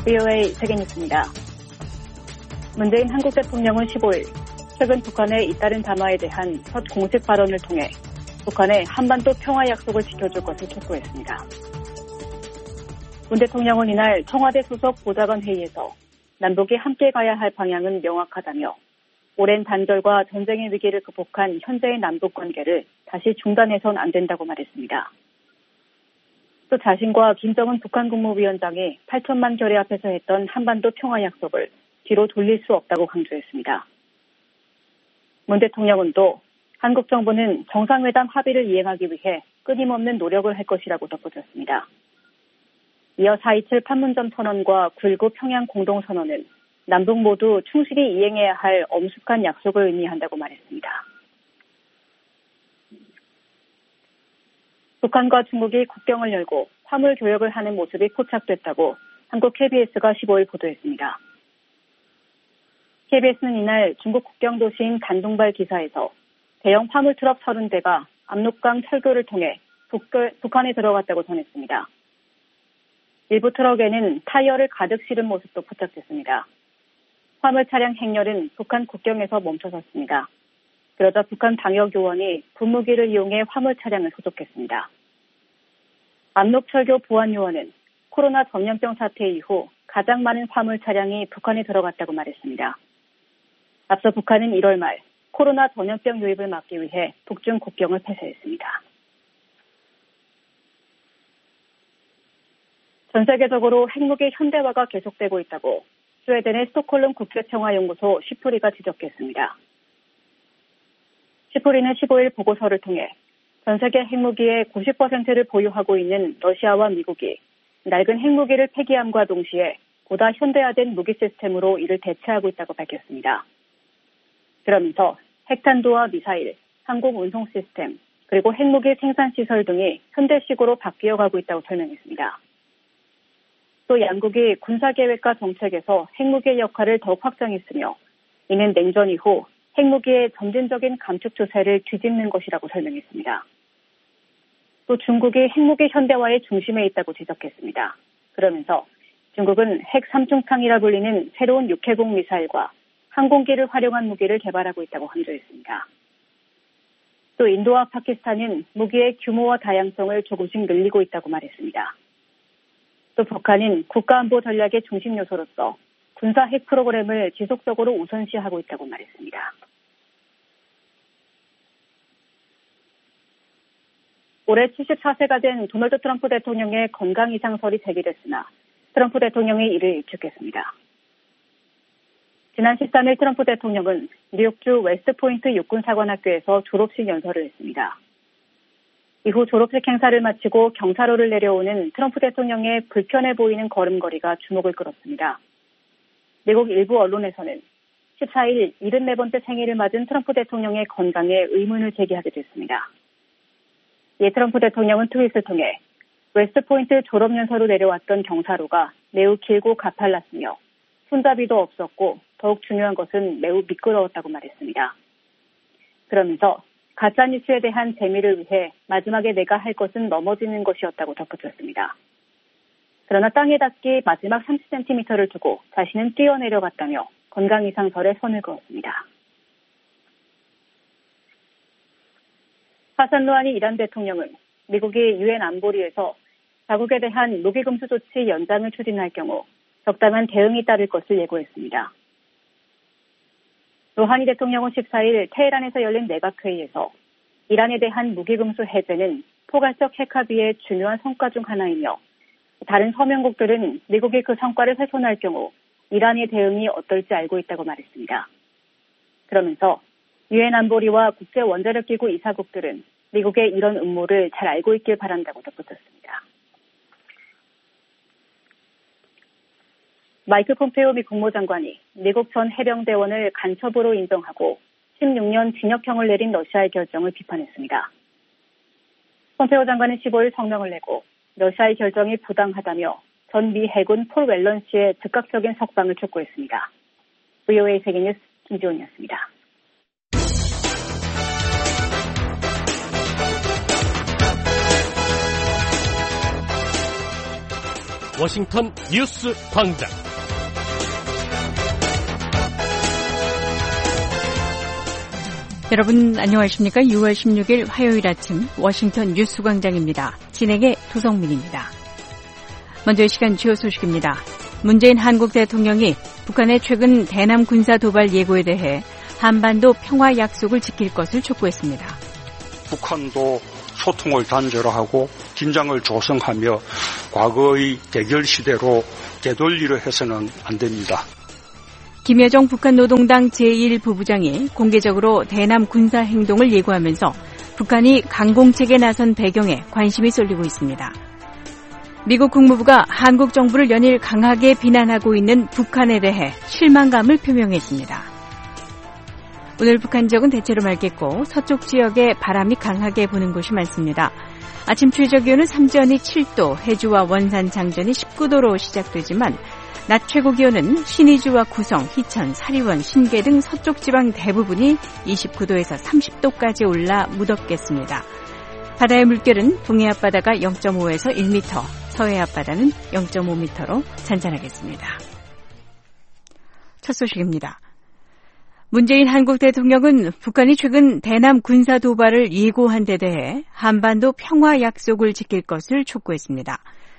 VOA 세계뉴스입니다. 문재인 한국 대통령은 15일 최근 북한의 잇따른 담화에 대한 첫 공식 발언을 통해 북한의 한반도 평화 약속을 지켜줄 것을 촉구했습니다. 문 대통령은 이날 청와대 수석 보좌관 회의에서 남북이 함께 가야 할 방향은 명확하다며 오랜 단절과 전쟁의 위기를 극복한 현재의 남북 관계를 다시 중단해선 안 된다고 말했습니다. 또 자신과 김정은 북한 국무위원장이 8천만 결의 앞에서 했던 한반도 평화 약속을 뒤로 돌릴 수 없다고 강조했습니다. 문 대통령은 또 한국 정부는 정상회담 합의를 이행하기 위해 끊임없는 노력을 할 것이라고 덧붙였습니다. 이어 4.27 판문점 선언과 9.19 평양 공동선언은 남북 모두 충실히 이행해야 할 엄숙한 약속을 의미한다고 말했습니다. 북한과 중국이 국경을 열고 화물 교역을 하는 모습이 포착됐다고 한국 KBS가 15일 보도했습니다. KBS는 이날 중국 국경 도시인 단둥발 기사에서 대형 화물 트럭 30대가 압록강 철교를 통해 북한에 들어갔다고 전했습니다. 일부 트럭에는 타이어를 가득 실은 모습도 포착됐습니다. 화물 차량 행렬은 북한 국경에서 멈춰섰습니다. 그러자 북한 방역요원이 분무기를 이용해 화물 차량을 소독했습니다. 압록철교 보안요원은 코로나 전염병 사태 이후 가장 많은 화물 차량이 북한에 들어갔다고 말했습니다. 앞서 북한은 1월 말 코로나 전염병 유입을 막기 위해 북중 국경을 폐쇄했습니다. 전 세계적으로 핵무기 현대화가 계속되고 있다고 스웨덴의 스톡홀름 국제평화연구소 시프리가 지적했습니다. 시프리는 15일 보고서를 통해 전 세계 핵무기의 90%를 보유하고 있는 러시아와 미국이 낡은 핵무기를 폐기함과 동시에 보다 현대화된 무기 시스템으로 이를 대체하고 있다고 밝혔습니다. 그러면서 핵탄두와 미사일, 항공 운송 시스템, 그리고 핵무기 생산시설 등이 현대식으로 바뀌어가고 있다고 설명했습니다. 또 양국이 군사계획과 정책에서 핵무기의 역할을 더욱 확장했으며 이는 냉전 이후 핵무기의 점진적인 감축 추세를 뒤집는 것이라고 설명했습니다. 또 중국이 핵무기 현대화의 중심에 있다고 지적했습니다. 그러면서 중국은 핵 삼중창이라 불리는 새로운 육해공 미사일과 항공기를 활용한 무기를 개발하고 있다고 강조했습니다. 또 인도와 파키스탄은 무기의 규모와 다양성을 조금씩 늘리고 있다고 말했습니다. 또 북한은 국가안보 전략의 중심 요소로서 군사 핵 프로그램을 지속적으로 우선시하고 있다고 말했습니다. 올해 74세가 된 도널드 트럼프 대통령의 건강 이상설이 제기됐으나 트럼프 대통령이 이를 일축했습니다. 지난 13일 트럼프 대통령은 뉴욕주 웨스트포인트 육군사관학교에서 졸업식 연설을 했습니다. 이후 졸업식 행사를 마치고 경사로를 내려오는 트럼프 대통령의 불편해 보이는 걸음걸이가 주목을 끌었습니다. 미국 일부 언론에서는 14일 74번째 생일을 맞은 트럼프 대통령의 건강에 의문을 제기하게 됐습니다. 이에 트럼프 대통령은 트윗을 통해 웨스트포인트 졸업연설로 내려왔던 경사로가 매우 길고 가팔랐으며 손잡이도 없었고 더욱 중요한 것은 매우 미끄러웠다고 말했습니다. 그러면서 가짜뉴스에 대한 재미를 위해 마지막에 내가 할 것은 넘어지는 것이었다고 덧붙였습니다. 그러나 땅에 닿기 마지막 30cm를 두고 자신은 뛰어내려갔다며 건강 이상설에 선을 그었습니다. 하산 루하니 이란 대통령은 미국이 유엔 안보리에서 자국에 대한 무기 금수 조치 연장을 추진할 경우 적당한 대응이 따를 것을 예고했습니다. 루하니 대통령은 14일 테헤란에서 열린 내각회의에서 이란에 대한 무기 금수 해제는 포괄적 핵 합의의 중요한 성과 중 하나이며 다른 서명국들은 미국이 그 성과를 훼손할 경우 이란의 대응이 어떨지 알고 있다고 말했습니다. 그러면서 유엔 안보리와 국제원자력기구 이사국들은 미국의 이런 음모를 잘 알고 있길 바란다고 덧붙였습니다. 마이크 폼페오 미 국무장관이 미국 전 해병대원을 간첩으로 인정하고 16년 징역형을 내린 러시아의 결정을 비판했습니다. 폼페오 장관은 15일 성명을 내고 러시아의 결정이 부당하다며 전 미 해군 폴 웰런 씨의 즉각적인 석방을 촉구했습니다. VOA 세계뉴스 김지훈이었습니다. 워싱턴 뉴스 광장. 여러분 안녕하십니까? 6월 16일 화요일 아침 워싱턴 뉴스 광장입니다. 진행의 도성민입니다. 먼저 이 시간 주요 소식입니다. 문재인 한국 대통령이 북한의 최근 대남 군사 도발 예고에 대해 한반도 평화 약속을 지킬 것을 촉구했습니다. 북한도 소통을 단절로 하고 긴장을 조성하며 과거의 대결 시대로 되돌리려 해서는 안 됩니다. 김여정 북한 노동당 제1부부장이 공개적으로 대남 군사 행동을 예고하면서 북한이 강공책에 나선 배경에 관심이 쏠리고 있습니다. 미국 국무부가 한국 정부를 연일 강하게 비난하고 있는 북한에 대해 실망감을 표명했습니다. 오늘 북한 지역은 대체로 맑겠고 서쪽 지역에 바람이 강하게 부는 곳이 많습니다. 아침 최저 기온은 삼전이 7도, 해주와 원산 장전이 19도로 시작되지만 낮 최고 기온은 신의주와 구성, 희천, 사리원, 신계 등 서쪽 지방 대부분이 29도에서 30도까지 올라 무덥겠습니다. 바다의 물결은 동해 앞바다가 0.5에서 1m, 서해 앞바다는 0.5m로 잔잔하겠습니다. 첫 소식입니다. 문재인 한국 대통령은 북한이 최근 대남 군사 도발을 예고한 데 대해 한반도 평화 약속을 지킬 것을 촉구했습니다.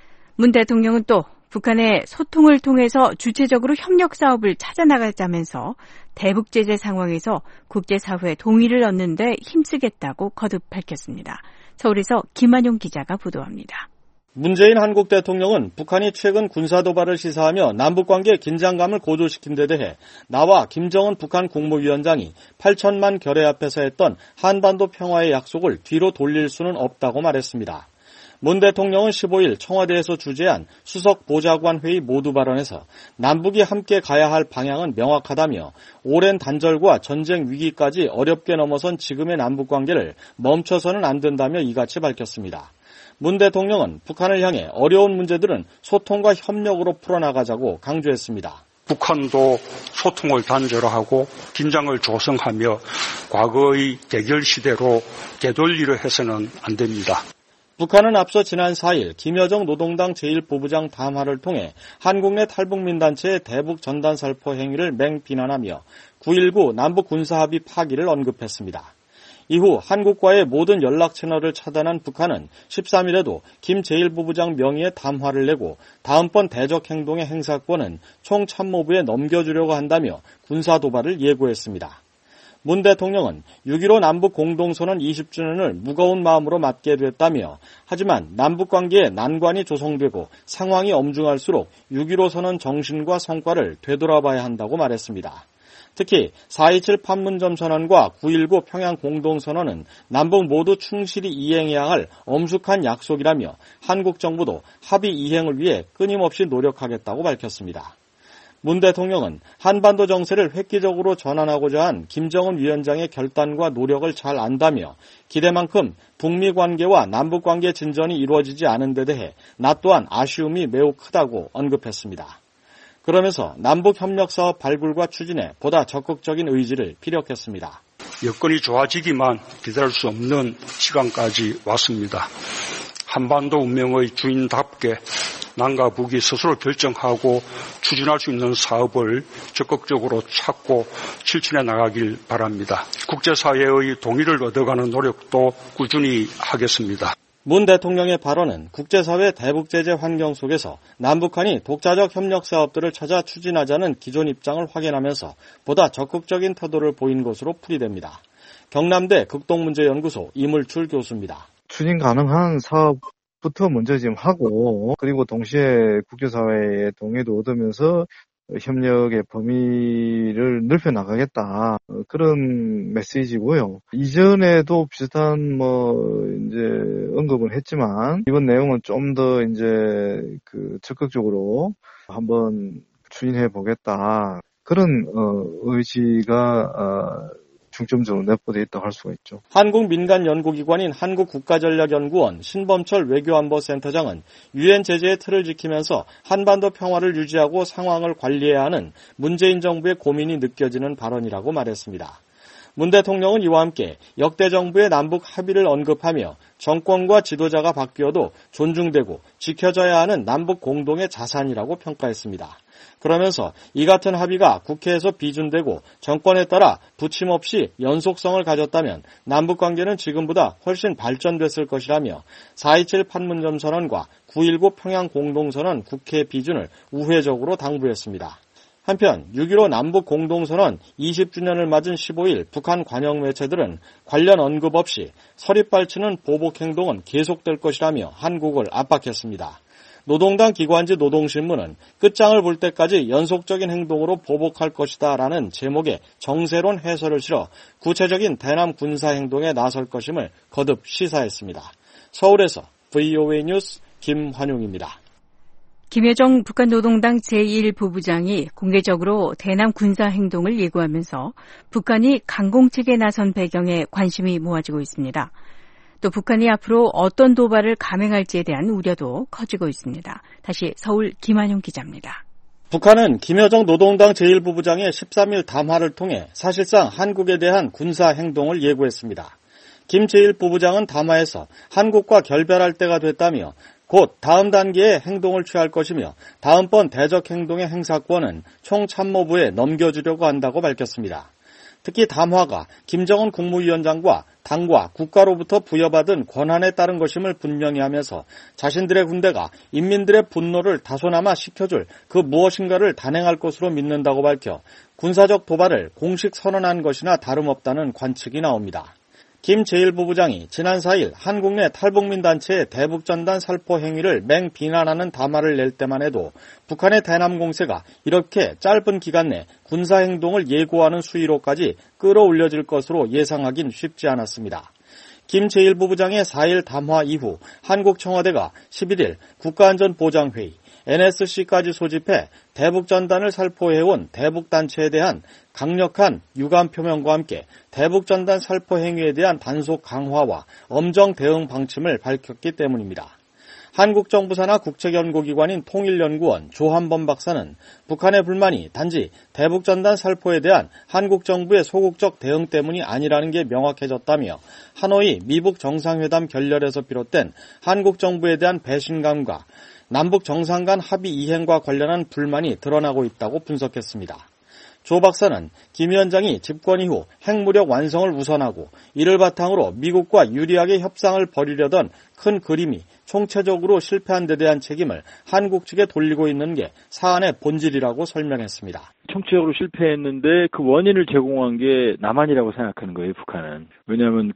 문 대통령은 또 북한의 소통을 통해서 주체적으로 협력 사업을 찾아나가자면서 대북 제재 상황에서 국제사회 동의를 얻는 데 힘쓰겠다고 거듭 밝혔습니다. 서울에서 김한용 기자가 보도합니다. 문재인 한국 대통령은 북한이 최근 군사도발을 시사하며 남북관계 긴장감을 고조시킨 데 대해 나와 김정은 북한 국무위원장이 8천만 결의 앞에서 했던 한반도 평화의 약속을 뒤로 돌릴 수는 없다고 말했습니다. 문 대통령은 15일 청와대에서 주재한 수석 보좌관 회의 모두 발언에서 남북이 함께 가야 할 방향은 명확하다며 오랜 단절과 전쟁 위기까지 어렵게 넘어선 지금의 남북관계를 멈춰서는 안 된다며 이같이 밝혔습니다. 문 대통령은 북한을 향해 어려운 문제들은 소통과 협력으로 풀어나가자고 강조했습니다. 북한도 소통을 단절로 하고 긴장을 조성하며 과거의 대결 시대로 되돌리려 해서는 안 됩니다. 북한은 앞서 지난 4일 김여정 노동당 제1부부장 담화를 통해 한국 내 탈북민단체의 대북 전단살포 행위를 맹비난하며 9.19 남북 군사합의 파기를 언급했습니다. 이후 한국과의 모든 연락 채널을 차단한 북한은 13일에도 김 제1부부장 명의의 담화를 내고 다음번 대적 행동의 행사권은 총참모부에 넘겨주려고 한다며 군사도발을 예고했습니다. 문 대통령은 6.15 남북 공동선언 20주년을 무거운 마음으로 맞게 됐다며 하지만 남북관계에 난관이 조성되고 상황이 엄중할수록 6.15 선언 정신과 성과를 되돌아봐야 한다고 말했습니다. 특히 4.27 판문점 선언과 9.19 평양 공동선언은 남북 모두 충실히 이행해야 할 엄숙한 약속이라며 한국 정부도 합의 이행을 위해 끊임없이 노력하겠다고 밝혔습니다. 문 대통령은 한반도 정세를 획기적으로 전환하고자 한 김정은 위원장의 결단과 노력을 잘 안다며 기대만큼 북미 관계와 남북 관계 진전이 이루어지지 않은 데 대해 나 또한 아쉬움이 매우 크다고 언급했습니다. 그러면서 남북협력사업 발굴과 추진에 보다 적극적인 의지를 피력했습니다. 여건이 좋아지기만 기다릴 수 없는 시간까지 왔습니다. 한반도 운명의 주인답게 남과 북이 스스로 결정하고 추진할 수 있는 사업을 적극적으로 찾고 실천해 나가길 바랍니다. 국제사회의 동의를 얻어가는 노력도 꾸준히 하겠습니다. 문 대통령의 발언은 국제사회 대북제재 환경 속에서 남북한이 독자적 협력 사업들을 찾아 추진하자는 기존 입장을 확인하면서 보다 적극적인 태도를 보인 것으로 풀이됩니다. 경남대 극동문제연구소 이물출 교수입니다. 추진 가능한 사업부터 먼저 지금 하고 그리고 동시에 국제사회의 동의도 얻으면서 협력의 범위를 넓혀나가겠다. 그런 메시지고요. 이전에도 비슷한 이제 언급을 했지만 이번 내용은 좀 더 이제 적극적으로 한번 추진해 보겠다. 그런 의지가 중점적으로 내포되어 있다고 할 수가 있죠. 한국 민간 연구기관인 한국국가전략연구원 신범철 외교안보센터장은 유엔 제재의 틀을 지키면서 한반도 평화를 유지하고 상황을 관리해야 하는 문재인 정부의 고민이 느껴지는 발언이라고 말했습니다. 문 대통령은 이와 함께 역대 정부의 남북 합의를 언급하며 정권과 지도자가 바뀌어도 존중되고 지켜져야 하는 남북 공동의 자산이라고 평가했습니다. 그러면서 이 같은 합의가 국회에서 비준되고 정권에 따라 부침 없이 연속성을 가졌다면 남북관계는 지금보다 훨씬 발전됐을 것이라며 4.27 판문점 선언과 9.19 평양 공동선언 국회 비준을 우회적으로 당부했습니다. 한편 6.15 남북 공동선언 20주년을 맞은 15일 북한 관영 매체들은 관련 언급 없이 서립발치는 보복 행동은 계속될 것이라며 한국을 압박했습니다. 노동당 기관지 노동신문은 끝장을 볼 때까지 연속적인 행동으로 보복할 것이다 라는 제목의 정세론 해설을 실어 구체적인 대남 군사행동에 나설 것임을 거듭 시사했습니다. 서울에서 VOA 뉴스 김환용입니다. 김여정 북한 노동당 제1부부장이 공개적으로 대남 군사행동을 예고하면서 북한이 강공책에 나선 배경에 관심이 모아지고 있습니다. 또 북한이 앞으로 어떤 도발을 감행할지에 대한 우려도 커지고 있습니다. 다시 서울 김한용 기자입니다. 북한은 김여정 노동당 제1부부장의 13일 담화를 통해 사실상 한국에 대한 군사행동을 예고했습니다. 김 제1부부장은 담화에서 한국과 결별할 때가 됐다며 곧 다음 단계의 행동을 취할 것이며 다음번 대적 행동의 행사권은 총참모부에 넘겨주려고 한다고 밝혔습니다. 특히 담화가 김정은 국무위원장과 당과 국가로부터 부여받은 권한에 따른 것임을 분명히 하면서 자신들의 군대가 인민들의 분노를 다소나마 식혀줄 그 무엇인가를 단행할 것으로 믿는다고 밝혀 군사적 도발을 공식 선언한 것이나 다름없다는 관측이 나옵니다. 김 제1부부장이 지난 4일 한국 내 탈북민 단체의 대북전단 살포 행위를 맹비난하는 담화를 낼 때만 해도 북한의 대남 공세가 이렇게 짧은 기간 내 군사행동을 예고하는 수위로까지 끌어올려질 것으로 예상하긴 쉽지 않았습니다. 김 제1부부장의 4일 담화 이후 한국 청와대가 11일 국가안전보장회의, NSC까지 소집해 대북전단을 살포해온 대북단체에 대한 강력한 유감 표명과 함께 대북전단 살포 행위에 대한 단속 강화와 엄정 대응 방침을 밝혔기 때문입니다. 한국 정부 산하 국책연구기관인 통일연구원 조한범 박사는 북한의 불만이 단지 대북전단 살포에 대한 한국 정부의 소극적 대응 때문이 아니라는 게 명확해졌다며 하노이 미북 정상회담 결렬에서 비롯된 한국 정부에 대한 배신감과 남북 정상 간 합의 이행과 관련한 불만이 드러나고 있다고 분석했습니다. 조 박사는 김 위원장이 집권 이후 핵무력 완성을 우선하고 이를 바탕으로 미국과 유리하게 협상을 벌이려던 큰 그림이 총체적으로 실패한 데 대한 책임을 한국 측에 돌리고 있는 게 사안의 본질이라고 설명했습니다. 총체적으로 실패했는데 그 원인을 제공한 게 남한이라고 생각하는 거예요, 북한은. 왜냐하면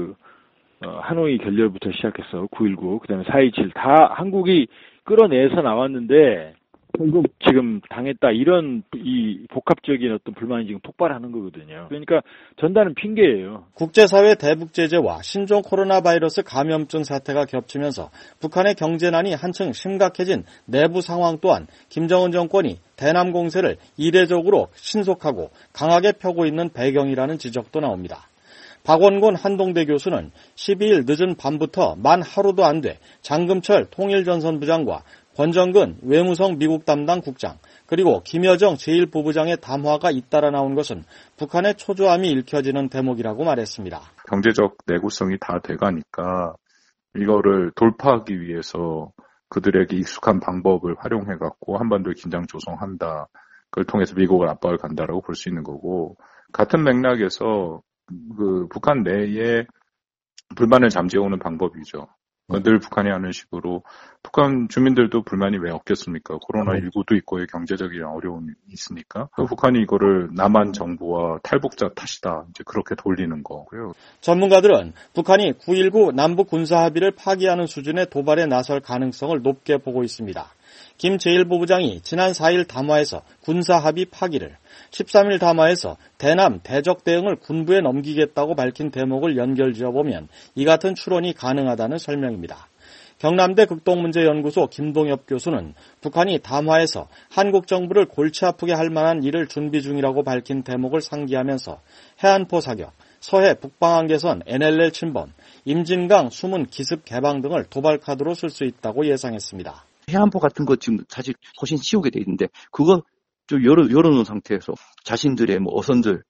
하노이 결렬부터 시작해서 9.19, 그다음에 4.27 다 한국이 끌어내서 나왔는데 결국 지금 당했다 이런 이 복합적인 어떤 불만이 지금 폭발하는 거거든요. 그러니까 전단은 핑계예요. 국제사회 대북 제재와 신종 코로나 바이러스 감염증 사태가 겹치면서 북한의 경제난이 한층 심각해진 내부 상황 또한 김정은 정권이 대남 공세를 이례적으로 신속하고 강하게 펴고 있는 배경이라는 지적도 나옵니다. 박원곤 한동대 교수는 12일 늦은 밤부터 만 하루도 안 돼 장금철 통일전선부장과 권정근 외무성 미국 담당 국장 그리고 김여정 제1부부장의 담화가 잇따라 나온 것은 북한의 초조함이 읽혀지는 대목이라고 말했습니다. 경제적 내구성이 다 돼가니까 이거를 돌파하기 위해서 그들에게 익숙한 방법을 활용해갖고 한반도에 긴장 조성한다. 그걸 통해서 미국을 압박을 간다라고 볼 수 있는 거고 같은 맥락에서 북한 내에 불만을 잠재우는 방법이죠. 늘 북한이 하는 식으로 북한 주민들도 불만이 왜 없겠습니까? 코로나19도 있고 경제적인 어려움이 있으니까 북한이 이거를 남한 정부와 탈북자 탓이다 이제 그렇게 돌리는 거고요. 전문가들은 북한이 9.19 남북 군사 합의를 파기하는 수준의 도발에 나설 가능성을 높게 보고 있습니다. 김 제1부부장이 지난 4일 담화에서 군사 합의 파기를 13일 담화에서 대남 대적 대응을 군부에 넘기겠다고 밝힌 대목을 연결지어보면 이 같은 추론이 가능하다는 설명입니다. 경남대 극동문제연구소 김동엽 교수는 북한이 담화에서 한국 정부를 골치 아프게 할 만한 일을 준비 중이라고 밝힌 대목을 상기하면서 해안포 사격, 서해 북방한 개선 NLL 침범, 임진강 수문 기습 개방 등을 도발 카드로 쓸 수 있다고 예상했습니다. 해안포 같은 거 지금 사실 훨씬 씌우게 돼 있는데 그거 좀 열어놓은 상태에서 자신들의 어선들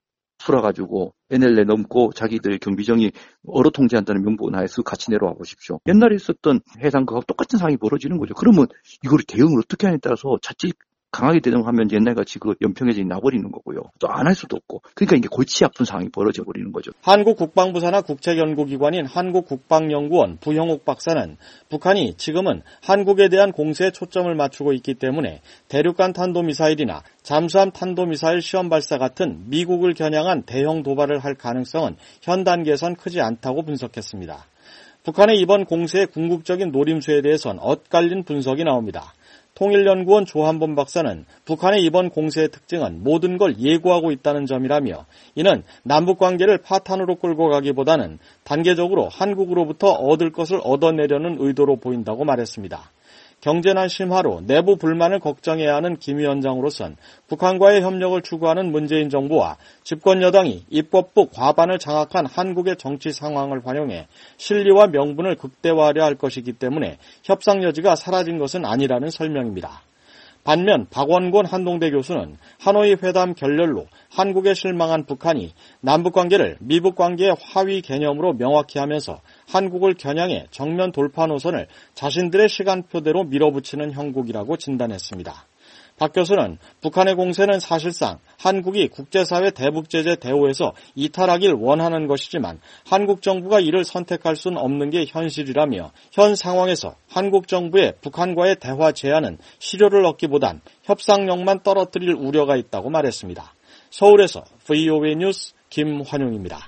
풀어가지고 NLL 넘고 자기들 경비정이 얼어 통제한다는 명분 하에서 같이 내려와 보십시오. 옛날에 있었던 해상 그하고 똑같은 상황이 벌어지는 거죠. 그러면 이걸 대응을 어떻게 하냐에 따라서 자칫 강하게 대응하면 옛날같이 그 연평해전이 나버리는 거고요. 또 안 할 수도 없고. 그러니까 이게 골치 아픈 상황이 벌어져 버리는 거죠. 한국 국방부 산하 국책연구기관인 한국국방연구원 부형욱 박사는 북한이 지금은 한국에 대한 공세에 초점을 맞추고 있기 때문에 대륙간 탄도미사일이나 잠수함 탄도미사일 시험 발사 같은 미국을 겨냥한 대형 도발을 할 가능성은 현 단계에선 크지 않다고 분석했습니다. 북한의 이번 공세의 궁극적인 노림수에 대해선 엇갈린 분석이 나옵니다. 통일연구원 조한범 박사는 북한의 이번 공세의 특징은 모든 걸 예고하고 있다는 점이라며 이는 남북관계를 파탄으로 끌고 가기보다는 단계적으로 한국으로부터 얻을 것을 얻어내려는 의도로 보인다고 말했습니다. 경제난 심화로 내부 불만을 걱정해야 하는 김 위원장으로선 북한과의 협력을 추구하는 문재인 정부와 집권 여당이 입법부 과반을 장악한 한국의 정치 상황을 활용해 실리와 명분을 극대화하려 할 것이기 때문에 협상 여지가 사라진 것은 아니라는 설명입니다. 반면 박원곤 한동대 교수는 하노이 회담 결렬로 한국에 실망한 북한이 남북관계를 미북관계의 하위 개념으로 명확히 하면서 한국을 겨냥해 정면 돌파 노선을 자신들의 시간표대로 밀어붙이는 형국이라고 진단했습니다. 박 교수는 북한의 공세는 사실상 한국이 국제사회 대북제재 대우에서 이탈하길 원하는 것이지만 한국 정부가 이를 선택할 수는 없는 게 현실이라며 현 상황에서 한국 정부의 북한과의 대화 제안은 실효를 얻기보단 협상력만 떨어뜨릴 우려가 있다고 말했습니다. 서울에서 VOA 뉴스 김환용입니다.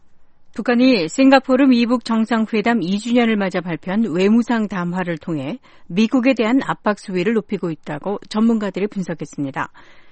북한이 싱가포르 미북 정상회담 2주년을 맞아 발표한 외무상 담화를 통해 미국에 대한 압박 수위를 높이고 있다고 전문가들이 분석했습니다.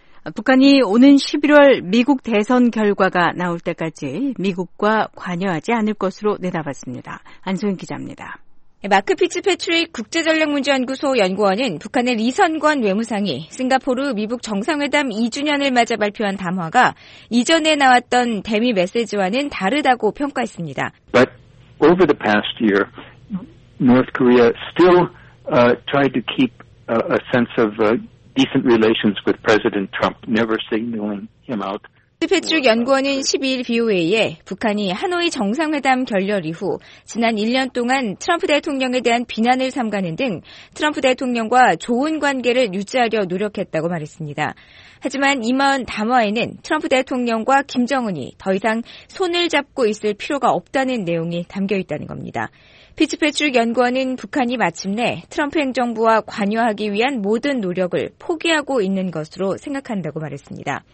북한이 오는 11월 미국 대선 결과가 나올 때까지 미국과 관여하지 않을 것으로 내다봤습니다. 안소영 기자입니다. 마크 피츠패트릭 국제전략문제연구소 연구원은 북한의 리선권 외무상이 싱가포르 미북 정상회담 2주년을 맞아 발표한 담화가 이전에 나왔던 대미 메시지와는 다르다고 평가했습니다. But over the past year, North Korea still tried to keep a sense of decent relations with President Trump, never signaling him out. 패트릭 연구원은 12일 BOA에 북한이 하노이 정상회담 결렬 이후 지난 1년 동안 트럼프 대통령에 대한 비난을 삼가는 등 트럼프 대통령과 좋은 관계를 유지하려 노력했다고 말했습니다. 하지만 이번 담화에는 트럼프 대통령과 김정은이 더 이상 손을 잡고 있을 필요가 없다는 내용이 담겨 있다는 겁니다. 피츠패트릭 연구원은 북한이 마침내 트럼프 행정부와 관여하기 위한 모든 노력을 포기하고 있는 것으로 생각한다고 말했습니다.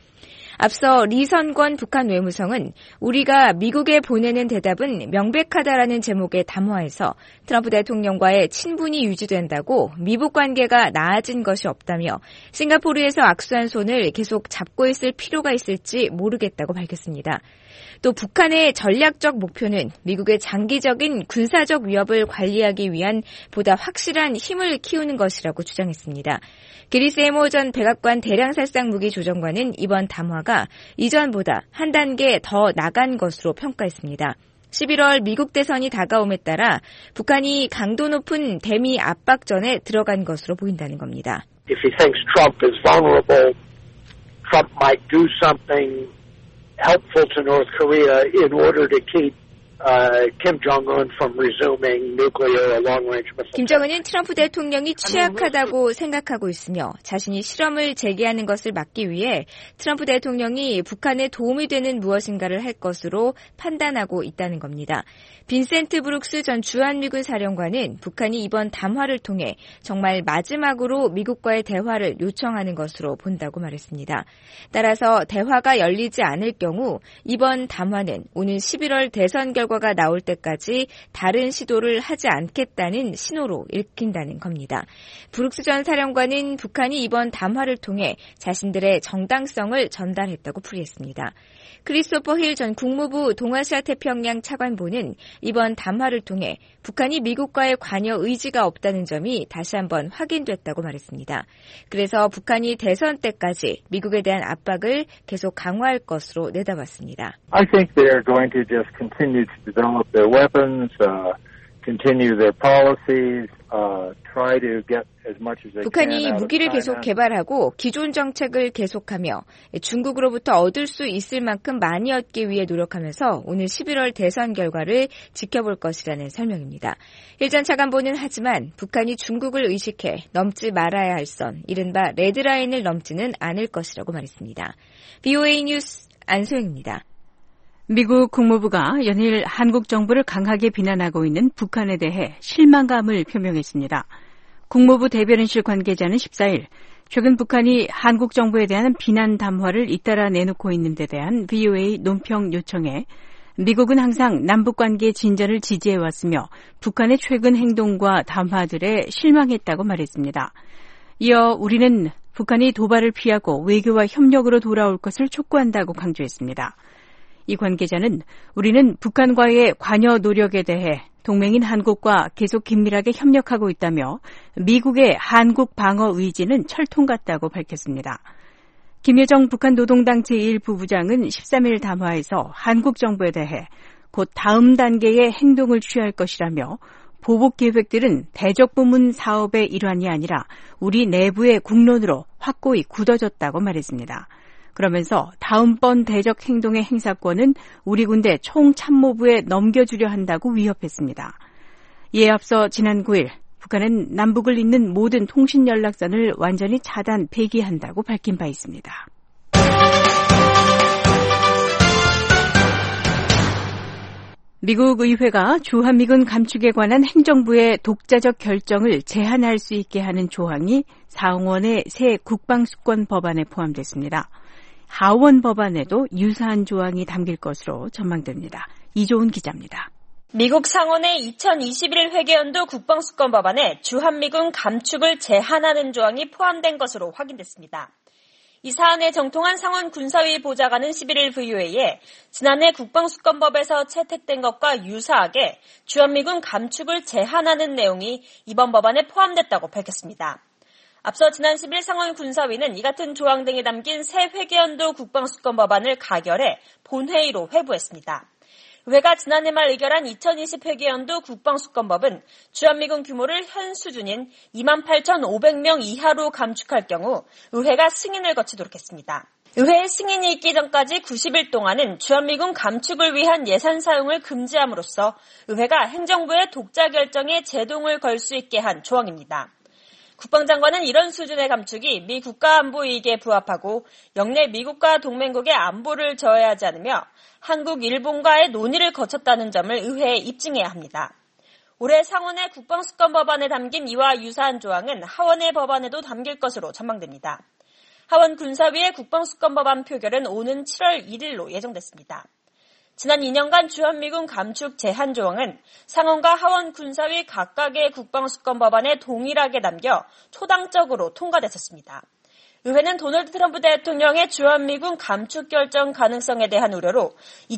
앞서 리선권 북한 외무성은 우리가 미국에 보내는 대답은 명백하다라는 제목의 담화에서 트럼프 대통령과의 친분이 유지된다고 미북 관계가 나아진 것이 없다며 싱가포르에서 악수한 손을 계속 잡고 있을 필요가 있을지 모르겠다고 밝혔습니다. 또 북한의 전략적 목표는 미국의 장기적인 군사적 위협을 관리하기 위한 보다 확실한 힘을 키우는 것이라고 주장했습니다. 게리 세이모 전 백악관 대량살상 무기 조정관은 이번 담화가 이전보다 한 단계 더 나간 것으로 평가했습니다. 11월 미국 대선이 다가옴에 따라 북한이 강도 높은 대미 압박전에 들어간 것으로 보인다는 겁니다. If he thinks Trump is vulnerable, Trump might do something helpful to North Korea in order to keep Kim Jong-un from resuming nuclear long-range missiles. 김정은은 트럼프 대통령이 취약하다고 생각하고 있으며 자신이 실험을 재개하는 것을 막기 위해 트럼프 대통령이 북한에 도움이 되는 무엇인가를 할 것으로 판단하고 있다는 겁니다. 빈센트 브룩스 전 주한미군 사령관은 북한이 이번 담화를 통해 정말 마지막으로 미국과의 대화를 요청하는 것으로 본다고 말했습니다. 따라서 대화가 열리지 않을 경우 이번 담화는 오는 11월 대선 결과가 나올 때까지 다른 시도를 하지 않겠다는 신호로 읽힌다는 겁니다. 브룩스 전 사령관은 북한이 이번 담화를 통해 자신들의 정당성을 전달했다고 풀이했습니다. 크리스토퍼 힐 전 국무부 동아시아 태평양 차관보는 이번 담화를 통해 북한이 미국과의 관여 의지가 없다는 점이 다시 한번 확인됐다고 말했습니다. 그래서 북한이 대선 때까지 미국에 대한 압박을 계속 강화할 것으로 내다봤습니다. I think they are going to just continue to develop their weapons, continue their policies, try to get as much as they can. 북한이 무기를 계속 개발하고 기존 정책을 계속하며 중국으로부터 얻을 수 있을 만큼 많이 얻기 위해 노력하면서 오늘 11월 대선 결과를 지켜볼 것이라는 설명입니다. 일전 차관보는 하지만 북한이 중국을 의식해 넘지 말아야 할 선, 이른바 레드라인을 넘지는 않을 것이라고 말했습니다. BOA 뉴스 안소영입니다. 미국 국무부가 연일 한국 정부를 강하게 비난하고 있는 북한에 대해 실망감을 표명했습니다. 국무부 대변인실 관계자는 14일 최근 북한이 한국 정부에 대한 비난 담화를 잇따라 내놓고 있는 데 대한 VOA 논평 요청에 미국은 항상 남북관계 진전을 지지해왔으며 북한의 최근 행동과 담화들에 실망했다고 말했습니다. 이어 우리는 북한이 도발을 피하고 외교와 협력으로 돌아올 것을 촉구한다고 강조했습니다. 이 관계자는 우리는 북한과의 관여 노력에 대해 동맹인 한국과 계속 긴밀하게 협력하고 있다며 미국의 한국 방어 의지는 철통 같다고 밝혔습니다. 김여정 북한 노동당 제1부부장은 13일 담화에서 한국 정부에 대해 곧 다음 단계의 행동을 취할 것이라며 보복 계획들은 대적 부문 사업의 일환이 아니라 우리 내부의 국론으로 확고히 굳어졌다고 말했습니다. 그러면서 다음번 대적 행동의 행사권은 우리 군대 총참모부에 넘겨주려 한다고 위협했습니다. 이에 앞서 지난 9일 북한은 남북을 잇는 모든 통신 연락선을 완전히 차단, 폐기한다고 밝힌 바 있습니다. 미국 의회가 주한미군 감축에 관한 행정부의 독자적 결정을 제한할 수 있게 하는 조항이 상원의 새 국방수권 법안에 포함됐습니다. 하원 법안에도 유사한 조항이 담길 것으로 전망됩니다. 이조은 기자입니다. 미국 상원의 2021 회계연도 국방수권 법안에 주한미군 감축을 제한하는 조항이 포함된 것으로 확인됐습니다. 이 사안에 정통한 상원 군사위 보좌관은 11일 VOA에 지난해 국방수권법에서 채택된 것과 유사하게 주한미군 감축을 제한하는 내용이 이번 법안에 포함됐다고 밝혔습니다. 앞서 지난 10일 상원 군사위는 이 같은 조항 등이 담긴 새 회계연도 국방수권 법안을 가결해 본회의로 회부했습니다. 의회가 지난해 말 의결한 2020 회계연도 국방수권법은 주한미군 규모를 현 수준인 28,500명 이하로 감축할 경우 의회가 승인을 거치도록 했습니다. 의회의 승인이 있기 전까지 90일 동안은 주한미군 감축을 위한 예산 사용을 금지함으로써 의회가 행정부의 독자 결정에 제동을 걸 수 있게 한 조항입니다. 국방장관은 이런 수준의 감축이 미 국가안보 이익에 부합하고 영내 미국과 동맹국의 안보를 저해하지 않으며 한국, 일본과의 논의를 거쳤다는 점을 의회에 입증해야 합니다. 올해 상원의 국방수권 법안에 담긴 이와 유사한 조항은 하원의 법안에도 담길 것으로 전망됩니다. 하원 군사위의 국방수권 법안 표결은 오는 7월 1일로 예정됐습니다. 지난 2년간 주한미군 감축 제한 조항은 상원과 하원 군사위 각각의 국방수권 법안에 동일하게 담겨 초당적으로 통과됐었습니다. 의회는 도널드 트럼프 대통령의 주한미군 감축 결정 가능성에 대한 우려로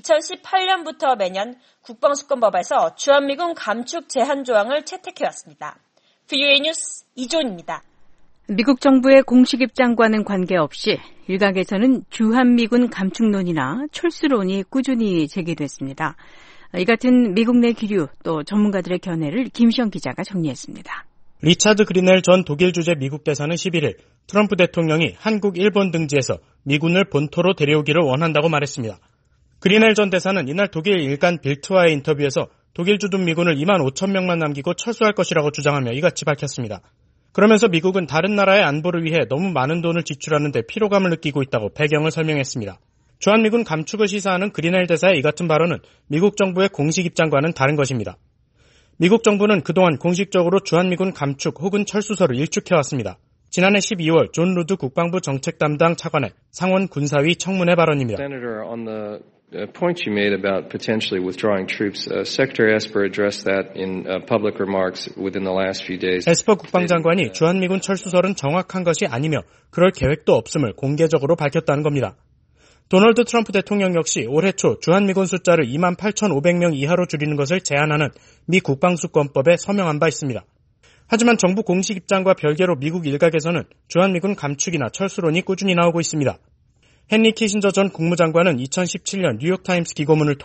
2018년부터 매년 국방수권법에서 주한미군 감축 제한 조항을 채택해왔습니다. VOA 뉴스 이조은입니다. 미국 정부의 공식 입장과는 관계없이 일각에서는 주한미군 감축론이나 철수론이 꾸준히 제기됐습니다. 이 같은 미국 내 기류 또 전문가들의 견해를 김시영 기자가 정리했습니다. 리차드 그리넬 전 독일 주재 미국 대사는 11일 트럼프 대통령이 한국, 일본 등지에서 미군을 본토로 데려오기를 원한다고 말했습니다. 그리넬 전 대사는 이날 독일 일간 빌트와의 인터뷰에서 독일 주둔 미군을 2만 5천 명만 남기고 철수할 것이라고 주장하며 이같이 밝혔습니다. 그러면서 미국은 다른 나라의 안보를 위해 너무 많은 돈을 지출하는 데 피로감을 느끼고 있다고 배경을 설명했습니다. 주한미군 감축을 시사하는 그리넬 대사의 이 같은 발언은 미국 정부의 공식 입장과는 다른 것입니다. 미국 정부는 그동안 공식적으로 주한미군 감축 혹은 철수설을 일축해왔습니다. 지난해 12월 존 루드 국방부 정책 담당 차관의 상원 군사위 청문회 발언입니다. point you made about potentially withdrawing troops, Secretary Esper addressed that in public remarks within the last few days. 에스퍼 국방장관이 주한미군 철수설은 정확한 것이 아니며 그럴 계획도 없음을 공개적으로 밝혔다는 겁니다. 도널드 트럼프 대통령 역시 올해 초 주한미군 숫자를 28,500명 이하로 줄이는 것을 제한하는 미 국방수권법에 서명한 바 있습니다. 하지만 정부 공식 입장과 별개로 미국 일각에서는 주한미군 감축이나 철수론이 꾸준히 나오고 있습니다. 헨리 키신저 전 국무장관은 2017년 뉴욕타임스 기고문을 통해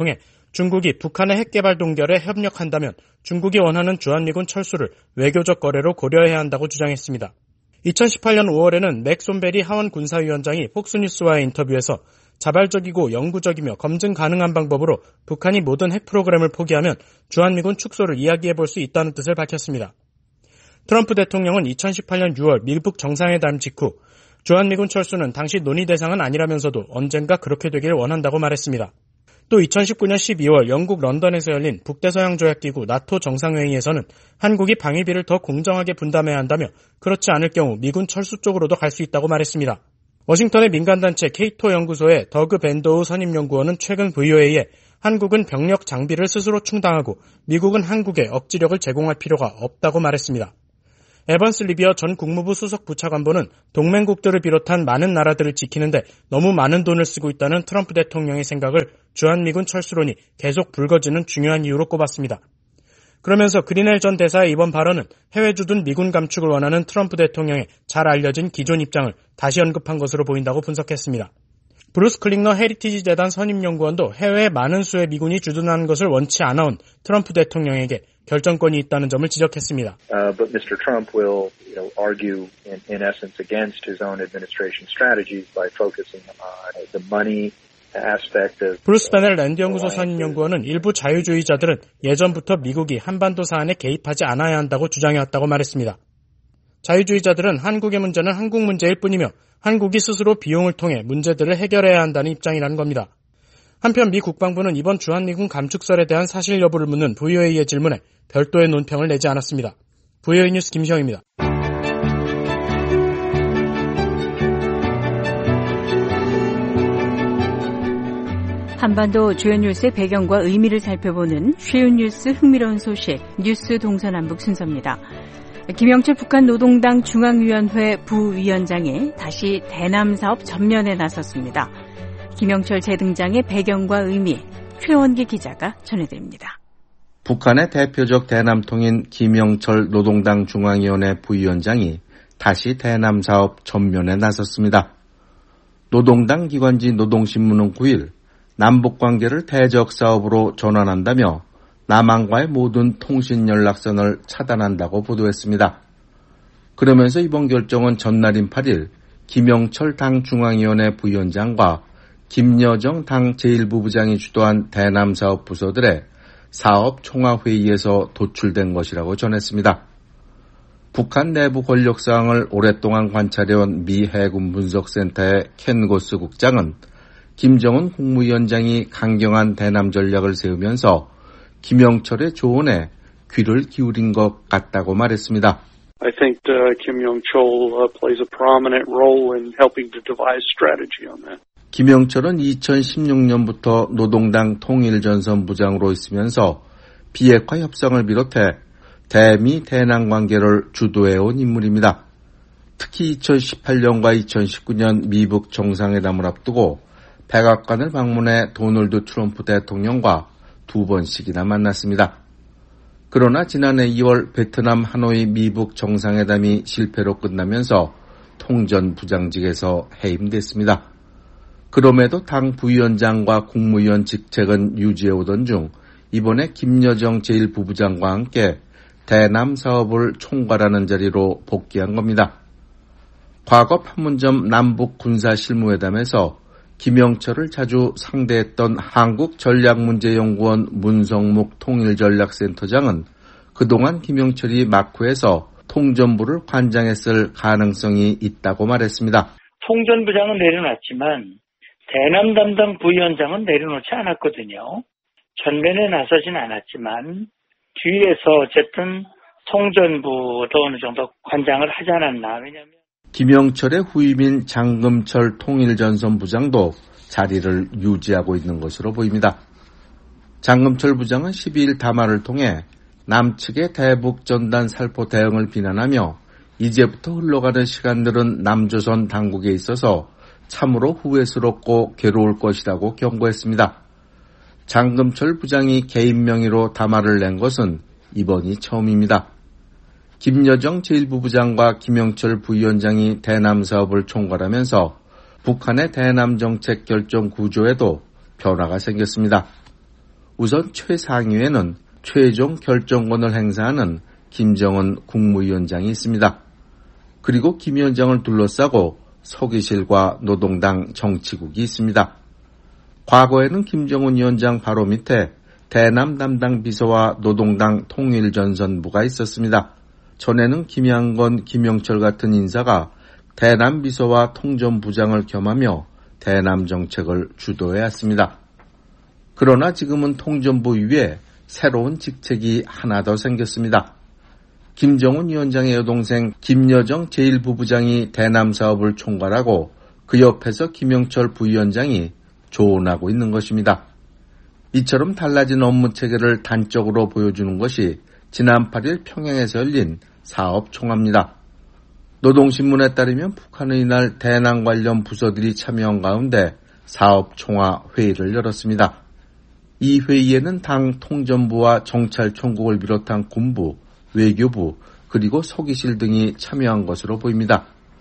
중국이 북한의 핵개발 동결에 협력한다면 중국이 원하는 주한미군 철수를 외교적 거래로 고려해야 한다고 주장했습니다. 2018년 5월에는 맥 솜베리 하원 군사위원장이 폭스뉴스와의 인터뷰에서 자발적이고 영구적이며 검증 가능한 방법으로 북한이 모든 핵 프로그램을 포기하면 주한미군 축소를 이야기해 볼 수 있다는 뜻을 밝혔습니다. 트럼프 대통령은 2018년 6월 미국 정상회담 직후 주한미군 철수는 당시 논의 대상은 아니라면서도 언젠가 그렇게 되길 원한다고 말했습니다. 또 2019년 12월 영국 런던에서 열린 북대서양조약기구 나토 정상회의에서는 한국이 방위비를 더 공정하게 분담해야 한다며 그렇지 않을 경우 미군 철수 쪽으로도 갈 수 있다고 말했습니다. 워싱턴의 민간단체 케이토 연구소의 더그 밴더우 선임연구원은 최근 VOA에 한국은 병력 장비를 스스로 충당하고 미국은 한국에 억지력을 제공할 필요가 없다고 말했습니다. 에번스 리비어 전 국무부 수석 부차관보는 동맹국들을 비롯한 많은 나라들을 지키는데 너무 많은 돈을 쓰고 있다는 트럼프 대통령의 생각을 주한미군 철수론이 계속 불거지는 중요한 이유로 꼽았습니다. 그러면서 그린엘 전 대사의 이번 발언은 해외 주둔 미군 감축을 원하는 트럼프 대통령의 잘 알려진 기존 입장을 다시 언급한 것으로 보인다고 분석했습니다. 브루스 클링너 헤리티지 재단 선임연구원도 해외에 많은 수의 미군이 주둔하는 것을 원치 않아온 트럼프 대통령에게 결정권이 있다는 점을 지적했습니다. But Mr. Trump will, argue in essence against his own administration strategies by focusing on the money aspect of. 브루스 베넬 랜드 연구소 선임연구원은 일부 자유주의자들은 예전부터 미국이 한반도 사안에 개입하지 않아야 한다고 주장해왔다고 말했습니다. 자유주의자들은 한국의 문제는 한국 문제일 뿐이며 한국이 스스로 비용을 통해 문제들을 해결해야 한다는 입장이라는 겁니다. 한편 미 국방부는 이번 주한미군 감축설에 대한 사실 여부를 묻는 VOA의 질문에 별도의 논평을 내지 않았습니다. VOA 뉴스 김시영입니다. 한반도 주요 뉴스의 배경과 의미를 살펴보는 쉬운 뉴스 흥미로운 소식 뉴스 동서남북 순서입니다. 김영철 북한 노동당 중앙위원회 부위원장이 다시 대남 사업 전면에 나섰습니다. 김영철 재등장의 배경과 의미 최원기 기자가 전해드립니다. 북한의 대표적 대남통인 김영철 노동당 중앙위원회 부위원장이 다시 대남 사업 전면에 나섰습니다. 노동당 기관지 노동신문은 9일 남북관계를 대적 사업으로 전환한다며 남한과의 모든 통신 연락선을 차단한다고 보도했습니다. 그러면서 이번 결정은 전날인 8일 김영철 당 중앙위원회 부위원장과 김여정 당 제1부부장이 주도한 대남 사업 부서들의 사업 총화회의에서 도출된 것이라고 전했습니다. 북한 내부 권력 사항을 오랫동안 관찰해온 미 해군 분석센터의 켄 고스 국장은 김정은 국무위원장이 강경한 대남 전략을 세우면서 김영철의 조언에 귀를 기울인 것 같다고 말했습니다. I think Kim Yong-chol plays a prominent role in helping to devise strategy on that. 김영철은 2016년부터 노동당 통일전선부장으로 있으면서 비핵화 협상을 비롯해 대미 대남 관계를 주도해온 인물입니다. 특히 2018년과 2019년 미북 정상회담을 앞두고 백악관을 방문해 도널드 트럼프 대통령과 2번씩이나 만났습니다. 그러나 지난해 2월 베트남 하노이 미북 정상회담이 실패로 끝나면서 통전 부장직에서 해임됐습니다. 그럼에도 당 부위원장과 국무위원 직책은 유지해오던 중 이번에 김여정 제1부부장과 함께 대남 사업을 총괄하는 자리로 복귀한 겁니다. 과거 판문점 남북 군사실무회담에서 김영철을 자주 상대했던 한국전략문제연구원 문성묵 통일전략센터장은 그동안 김영철이 막후에서 통전부를 관장했을 가능성이 있다고 말했습니다. 통전부장은 내려놨지만 대남 담당 부위원장은 내려놓지 않았거든요. 전면에 나서진 않았지만 뒤에서 어쨌든 통전부도 어느 정도 관장을 하지 않았나. 왜냐하면 김영철의 후임인 장금철 통일전선부장도 자리를 유지하고 있는 것으로 보입니다. 장금철 부장은 12일 담화를 통해 남측의 대북 전단 살포 대응을 비난하며 이제부터 흘러가는 시간들은 남조선 당국에 있어서 참으로 후회스럽고 괴로울 것이라고 경고했습니다. 장금철 부장이 개인 명의로 담화를 낸 것은 이번이 처음입니다. 김여정 제1부부장과 김영철 부위원장이 대남 사업을 총괄하면서 북한의 대남 정책 결정 구조에도 변화가 생겼습니다. 우선 최상위에는 최종 결정권을 행사하는 김정은 국무위원장이 있습니다. 그리고 김 위원장을 둘러싸고 서기실과 노동당 정치국이 있습니다. 과거에는 김정은 위원장 바로 밑에 대남 담당 비서와 노동당 통일전선부가 있었습니다. 전에는 김양건, 김영철 같은 인사가 대남 비서와 통전부장을 겸하며 대남 정책을 주도해왔습니다. 그러나 지금은 통전부 위에 새로운 직책이 하나 더 생겼습니다. 김정은 위원장의 여동생 김여정 제1부부장이 대남 사업을 총괄하고 그 옆에서 김영철 부위원장이 조언하고 있는 것입니다. 이처럼 달라진 업무 체계를 단적으로 보여주는 것이 지난 8일 평양에서 열린 사업총화입니다. 노동신문에 따르면 북한은 이날 대남 관련 부서들이 참여한 가운데 사업총화 회의를 열었습니다. 이 회의에는 당 통전부와 정찰총국을 비롯한 군부, 외교부, 그리고 서기실 등이 참여한 것으로 보입니다.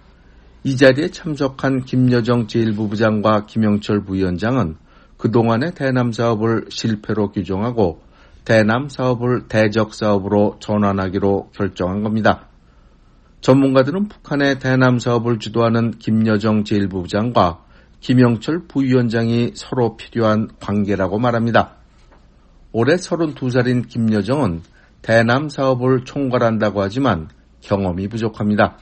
이 자리에 참석한 김여정 제1부부장과 김영철 부위원장은 그동안의 대남 사업을 실패로 규정하고 대남 사업을 대적 사업으로 전환하기로 결정한 겁니다. 전문가들은 북한의 대남 사업을 주도하는 김여정 제1부부장과 김영철 부위원장이 서로 필요한 관계라고 말합니다. 올해 32살인 김여정은 대남 사업을 총괄한다고 하지만 경험이 부족합니다.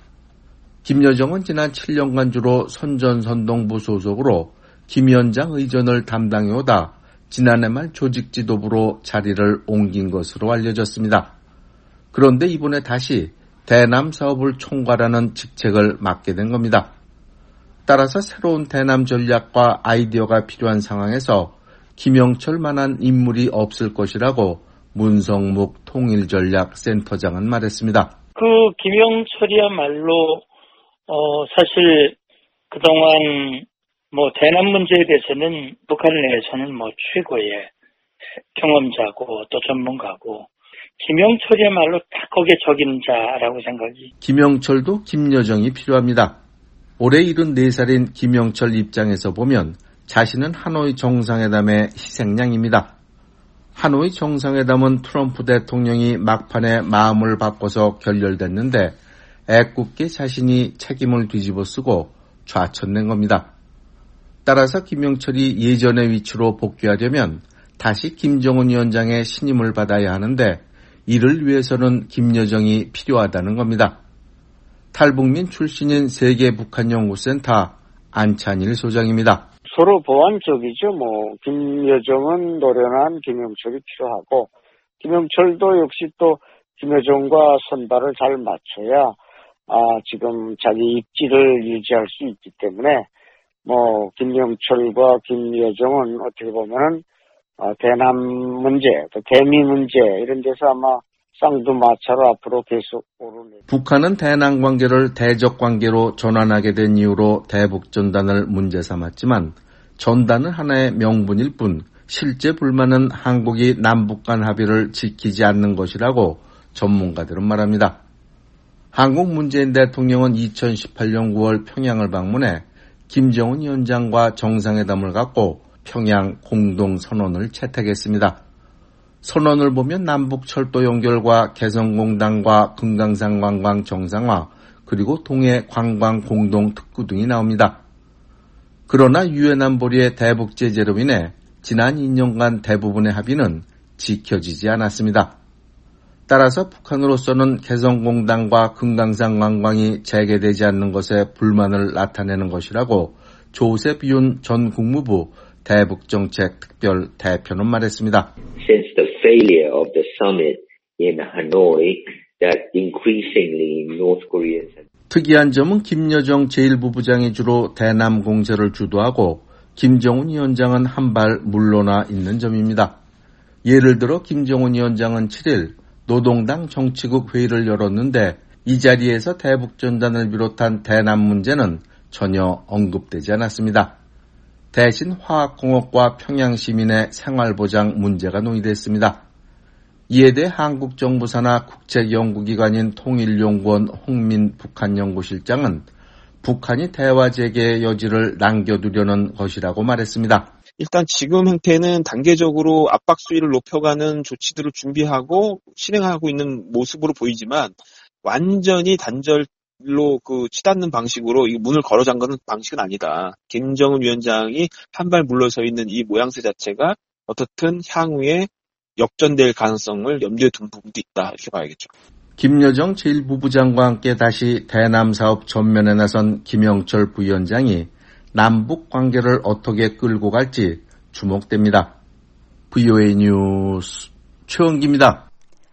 김여정은 지난 7년간 주로 선전선동부 소속으로 김 위원장 의전을 담당해오다 지난해 말 조직 지도부로 자리를 옮긴 것으로 알려졌습니다. 그런데 이번에 다시 대남 사업을 총괄하는 직책을 맡게 된 겁니다. 따라서 새로운 대남 전략과 아이디어가 필요한 상황에서 김영철만한 인물이 없을 것이라고 문성묵 통일전략센터장은 말했습니다. 그 김영철이야말로 사실 그동안 대남 문제에 대해서는 북한 내에서는 최고의 경험자고 또 전문가고 김영철이야말로 딱 거기에 적임자라고 생각이. 김영철도 김여정이 필요합니다. 올해 74살인 김영철 입장에서 보면 자신은 하노이 정상회담의 희생양입니다. 하노이 정상회담은 트럼프 대통령이 막판에 마음을 바꿔서 결렬됐는데 애꿎게 자신이 책임을 뒤집어쓰고 좌천된 겁니다. 따라서 김영철이 예전의 위치로 복귀하려면 다시 김정은 위원장의 신임을 받아야 하는데 이를 위해서는 김여정이 필요하다는 겁니다. 탈북민 출신인 세계북한연구센터 안찬일 소장입니다. 서로 보완적이죠. 김여정은 노련한 김영철이 필요하고 김영철도 역시 또 김여정과 선발을 잘 맞춰야 지금 자기 입지를 유지할 수 있기 때문에 김영철과 김여정은 어떻게 보면은 대남 문제, 또 대미 문제 이런 데서 아마 쌍두마차로 앞으로 계속 오르네. 북한은 대남 관계를 대적 관계로 전환하게 된 이유로 대북 전단을 문제 삼았지만 전단은 하나의 명분일 뿐 실제 불만은 한국이 남북 간 합의를 지키지 않는 것이라고 전문가들은 말합니다. 한국 문재인 대통령은 2018년 9월 평양을 방문해 김정은 위원장과 정상회담을 갖고 평양 공동선언을 채택했습니다. 선언을 보면 남북철도 연결과 개성공단과 금강산 관광 정상화 그리고 동해 관광 공동특구 등이 나옵니다. 그러나 유엔 안보리의 대북 제재로 인해 지난 2년간 대부분의 합의는 지켜지지 않았습니다. 따라서 북한으로서는 개성공단과 금강산 관광이 재개되지 않는 것에 불만을 나타내는 것이라고 조셉 윤 전 국무부 대북정책 특별 대표는 말했습니다. Since the failure of the summit in Hanoi, that increasingly North Koreans 특이한 점은 김여정 제1부부장이 주로 대남 공세를 주도하고 김정은 위원장은 한 발 물러나 있는 점입니다. 예를 들어 김정은 위원장은 7일 노동당 정치국 회의를 열었는데 이 자리에서 대북전단을 비롯한 대남 문제는 전혀 언급되지 않았습니다. 대신 화학공업과 평양시민의 생활보장 문제가 논의됐습니다. 이에 대해 한국 정부 산하 국책연구기관인 통일연구원 홍민 북한연구실장은 북한이 대화 재개의 여지를 남겨두려는 것이라고 말했습니다. 일단 지금 형태는 단계적으로 압박 수위를 높여가는 조치들을 준비하고 실행하고 있는 모습으로 보이지만 완전히 단절로 치닫는 방식으로 이 문을 걸어 잠그는 방식은 아니다. 김정은 위원장이 한 발 물러서 있는 이 모양새 자체가 어떻든 향후에 역전될 가능성을 염두에 둔 부분도 있다. 이렇게 봐야겠죠. 김여정 제1부부장과 함께 다시 대남 사업 전면에 나선 김영철 부위원장이 남북 관계를 어떻게 끌고 갈지 주목됩니다. VOA 뉴스 최원기입니다.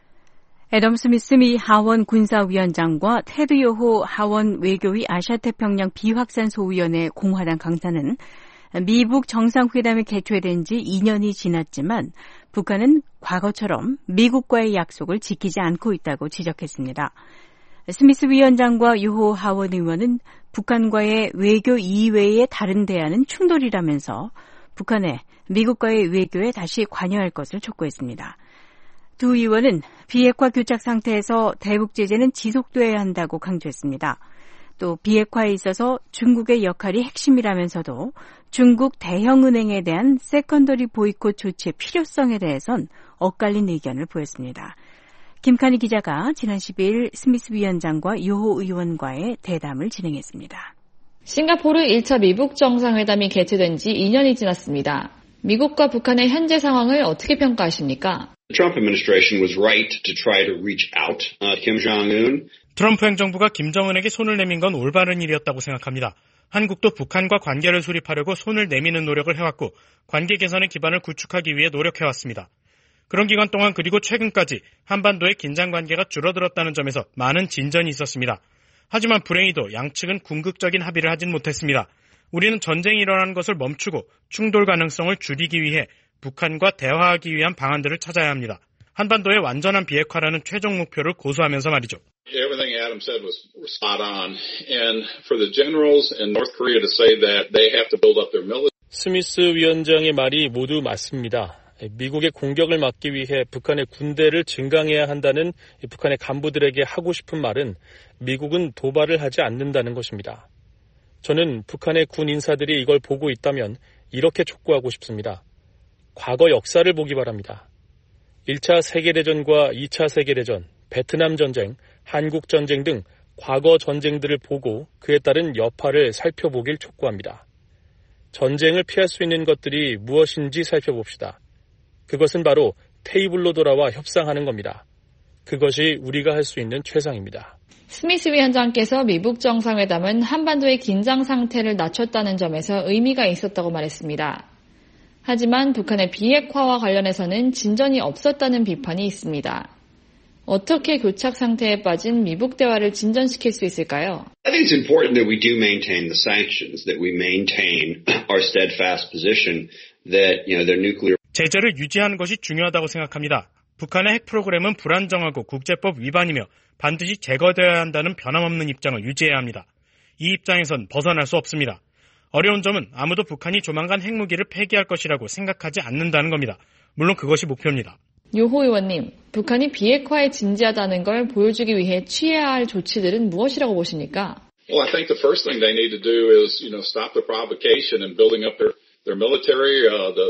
애덤 스미스 미 하원 군사위원장과 테드 요호 하원 외교위 아시아태평양 비확산 소위원회 공화당 강사는 미북 정상회담이 개최된 지 2년이 지났지만 북한은 과거처럼 미국과의 약속을 지키지 않고 있다고 지적했습니다. 스미스 위원장과 요호 하원 의원은 북한과의 외교 이외의 다른 대안은 충돌이라면서 북한의 미국과의 외교에 다시 관여할 것을 촉구했습니다. 두 의원은 비핵화 교착 상태에서 대북 제재는 지속돼야 한다고 강조했습니다. 또 비핵화에 있어서 중국의 역할이 핵심이라면서도 중국 대형은행에 대한 세컨더리 보이콧 조치의 필요성에 대해선 엇갈린 의견을 보였습니다. 김칸희 기자가 지난 12일 스미스 위원장과 요호 의원과의 대담을 진행했습니다. 싱가포르 1차 미북 정상회담이 개최된 지 2년이 지났습니다. 미국과 북한의 현재 상황을 어떻게 평가하십니까? The Trump administration was right to try to reach out Kim Jong-un. 트럼프 행정부가 김정은에게 손을 내민 건 올바른 일이었다고 생각합니다. 한국도 북한과 관계를 수립하려고 손을 내미는 노력을 해왔고 관계 개선의 기반을 구축하기 위해 노력해왔습니다. 그런 기간 동안 그리고 최근까지 한반도의 긴장관계가 줄어들었다는 점에서 많은 진전이 있었습니다. 하지만 불행히도 양측은 궁극적인 합의를 하진 못했습니다. 우리는 전쟁이 일어나는 것을 멈추고 충돌 가능성을 줄이기 위해 북한과 대화하기 위한 방안들을 찾아야 합니다. 한반도의 완전한 비핵화라는 최종 목표를 고수하면서 말이죠. Everything Adam said was spot on. And for the generals in North Korea to say that they have to build up their military. 스미스 위원장의 말이 모두 맞습니다. 미국의 공격을 막기 위해 북한의 군대를 증강해야 한다는 북한의 간부들에게 하고 싶은 말은 미국은 도발을 하지 않는다는 것입니다. 저는 북한의 군 인사들이 이걸 보고 있다면 이렇게 촉구하고 싶습니다. 과거 역사를 보기 바랍니다. 1차 세계대전과 2차 세계대전, 베트남 전쟁, 한국 전쟁 등 과거 전쟁들을 보고 그에 따른 여파를 살펴보길 촉구합니다. 전쟁을 피할 수 있는 것들이 무엇인지 살펴봅시다. 그것은 바로 테이블로 돌아와 협상하는 겁니다. 그것이 우리가 할 수 있는 최상입니다. 스미스 위원장께서 미북 정상회담은 한반도의 긴장 상태를 낮췄다는 점에서 의미가 있었다고 말했습니다. 하지만 북한의 비핵화와 관련해서는 진전이 없었다는 비판이 있습니다. 어떻게 교착 상태에 빠진 미북 대화를 진전시킬 수 있을까요? I think it's important that we do maintain the sanctions, that we maintain our steadfast position that, their nuclear 제재를 유지하는 것이 중요하다고 생각합니다. 북한의 핵 프로그램은 불안정하고 국제법 위반이며 반드시 제거되어야 한다는 변함없는 입장을 유지해야 합니다. 이 입장에선 벗어날 수 없습니다. 어려운 점은 아무도 북한이 조만간 핵무기를 폐기할 것이라고 생각하지 않는다는 겁니다. 물론 그것이 목표입니다. 요호 의원님, 북한이 비핵화에 진지하다는 걸 보여주기 위해 취해야 할 조치들은 무엇이라고 보십니까? Well, I think the first thing they need to do is, stop the provocation and building up their military,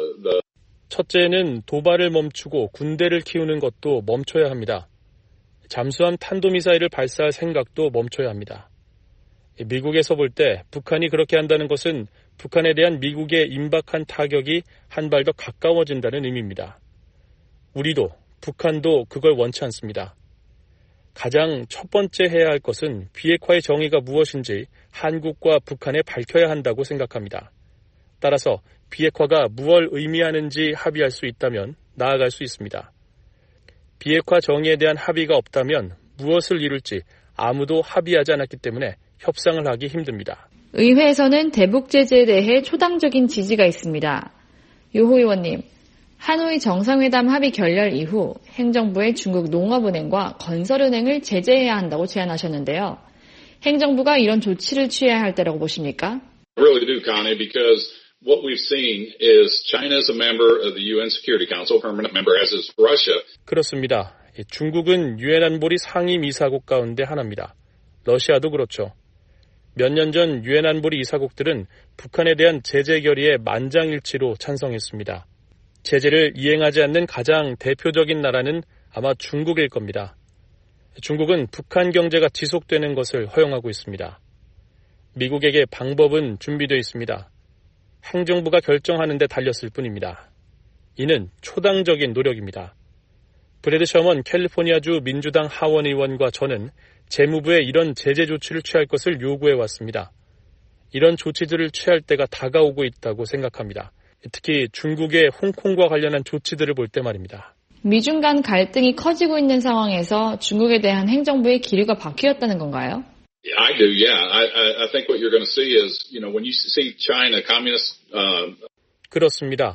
첫째는 도발을 멈추고 군대를 키우는 것도 멈춰야 합니다. 잠수함 탄도미사일을 발사할 생각도 멈춰야 합니다. 미국에서 볼 때 북한이 그렇게 한다는 것은 북한에 대한 미국의 임박한 타격이 한 발 더 가까워진다는 의미입니다. 우리도 북한도 그걸 원치 않습니다. 가장 첫 번째 해야 할 것은 비핵화의 정의가 무엇인지 한국과 북한에 밝혀야 한다고 생각합니다. 따라서 비핵화가 무엇을 의미하는지 합의할 수 있다면 나아갈 수 있습니다. 비핵화 정의에 대한 합의가 없다면 무엇을 이룰지 아무도 합의하지 않았기 때문에 협상을 하기 힘듭니다. 의회에서는 대북 제재에 대해 초당적인 지지가 있습니다. 요호 의원님, 하노이 정상회담 합의 결렬 이후 행정부의 중국 농업은행과 건설은행을 제재해야 한다고 제안하셨는데요. 행정부가 이런 조치를 취해야 할 때라고 보십니까? I really do, Connie, because what we've seen is China is a member of the UN Security Council, permanent member, as is Russia. 그렇습니다. 중국은 유엔 안보리 상임이사국 가운데 하나입니다. 러시아도 그렇죠. 몇 년 전 유엔 안보리 이사국들은 북한에 대한 제재 결의에 만장일치로 찬성했습니다. 제재를 이행하지 않는 가장 대표적인 나라는 아마 중국일 겁니다. 중국은 북한 경제가 지속되는 것을 허용하고 있습니다. 미국에게 방법은 준비되어 있습니다. 행정부가 결정하는 데 달렸을 뿐입니다. 이는 초당적인 노력입니다. 브래드 셔먼 캘리포니아주 민주당 하원 의원과 저는 재무부에 이런 제재 조치를 취할 것을 요구해 왔습니다. 이런 조치들을 취할 때가 다가오고 있다고 생각합니다. 특히 중국의 홍콩과 관련한 조치들을 볼 때 말입니다. 미중 간 갈등이 커지고 있는 상황에서 중국에 대한 행정부의 기류가 바뀌었다는 건가요? I do, yeah. I think what you're going to see is, when you see China communist. 그렇습니다.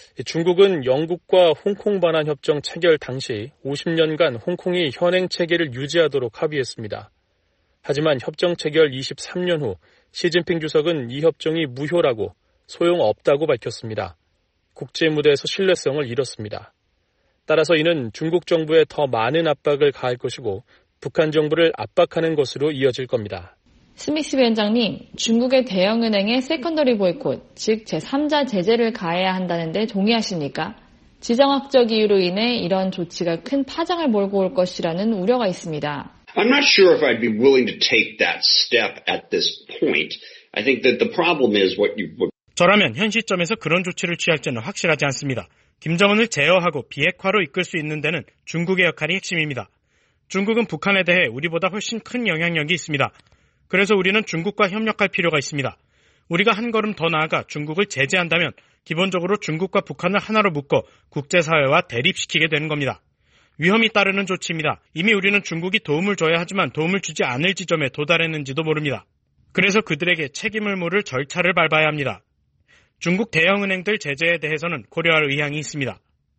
중국은 영국과 홍콩 반환 협정 체결 당시 50년간 홍콩이 현행 체계를 유지하도록 합의했습니다. 하지만 협정 체결 23년 후 시진핑 주석은 이 협정이 무효라고 소용없다고 밝혔습니다. 국제 무대에서 신뢰성을 잃었습니다. 따라서 이는 중국 정부에 더 많은 압박을 가할 것이고 북한 정부를 압박하는 것으로 이어질 겁니다. 스미스 위원장님, 중국의 대형은행의 세컨더리 보이콧, 즉 제3자 제재를 가해야 한다는데 동의하십니까? 지정학적 이유로 인해 이런 조치가 큰 파장을 몰고 올 것이라는 우려가 있습니다. I'm not sure if I'd be willing to take that step at this point. I think that the problem is 저라면 현 시점에서 그런 조치를 취할지는 확실하지 않습니다. 김정은을 제어하고 비핵화로 이끌 수 있는 데는 중국의 역할이 핵심입니다. 중국은 북한에 대해 우리보다 훨씬 큰 영향력이 있습니다. 그래서 우리는 중국과 협력할 필요가 있습니다. 우리가 한 걸음 더 나아가 중국을 제재한다면 기본적으로 중국과 북한을 하나로 묶어 국제사회와 대립시키게 되는 겁니다. 위험이 따르는 조치입니다. 이미 우리는 중국이 도움을 줘야 하지만 도움을 주지 않을 지점에 도달했는지도 모릅니다. 그래서 그들에게 책임을 물을 절차를 밟아야 합니다. 중국 대형은행들 제재에 대해서는 고려할 의향이 있습니다.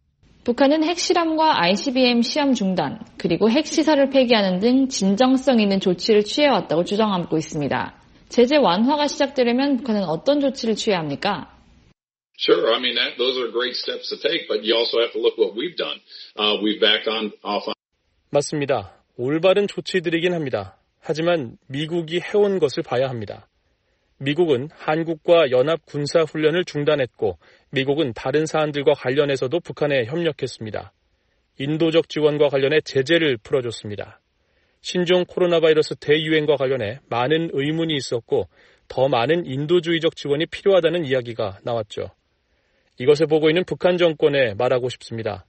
북한은 핵실험과 ICBM 시험 중단, 그리고 핵시설을 폐기하는 등 진정성 있는 조치를 취해왔다고 주장하고 있습니다. 제재 완화가 시작되려면 북한은 어떤 조치를 취해야 합니까? Sure, I mean those are great steps to take, but you also have to look what we've done. We've backed off. 맞습니다. 올바른 조치들이긴 합니다. 하지만 미국이 해온 것을 봐야 합니다. 미국은 한국과 연합 군사훈련을 중단했고 미국은 다른 사안들과 관련해서도 북한에 협력했습니다. 인도적 지원과 관련해 제재를 풀어줬습니다. 신종 코로나 바이러스 대유행과 관련해 많은 의문이 있었고 더 많은 인도주의적 지원이 필요하다는 이야기가 나왔죠. 이것을 보고 있는 북한 정권에 말하고 싶습니다.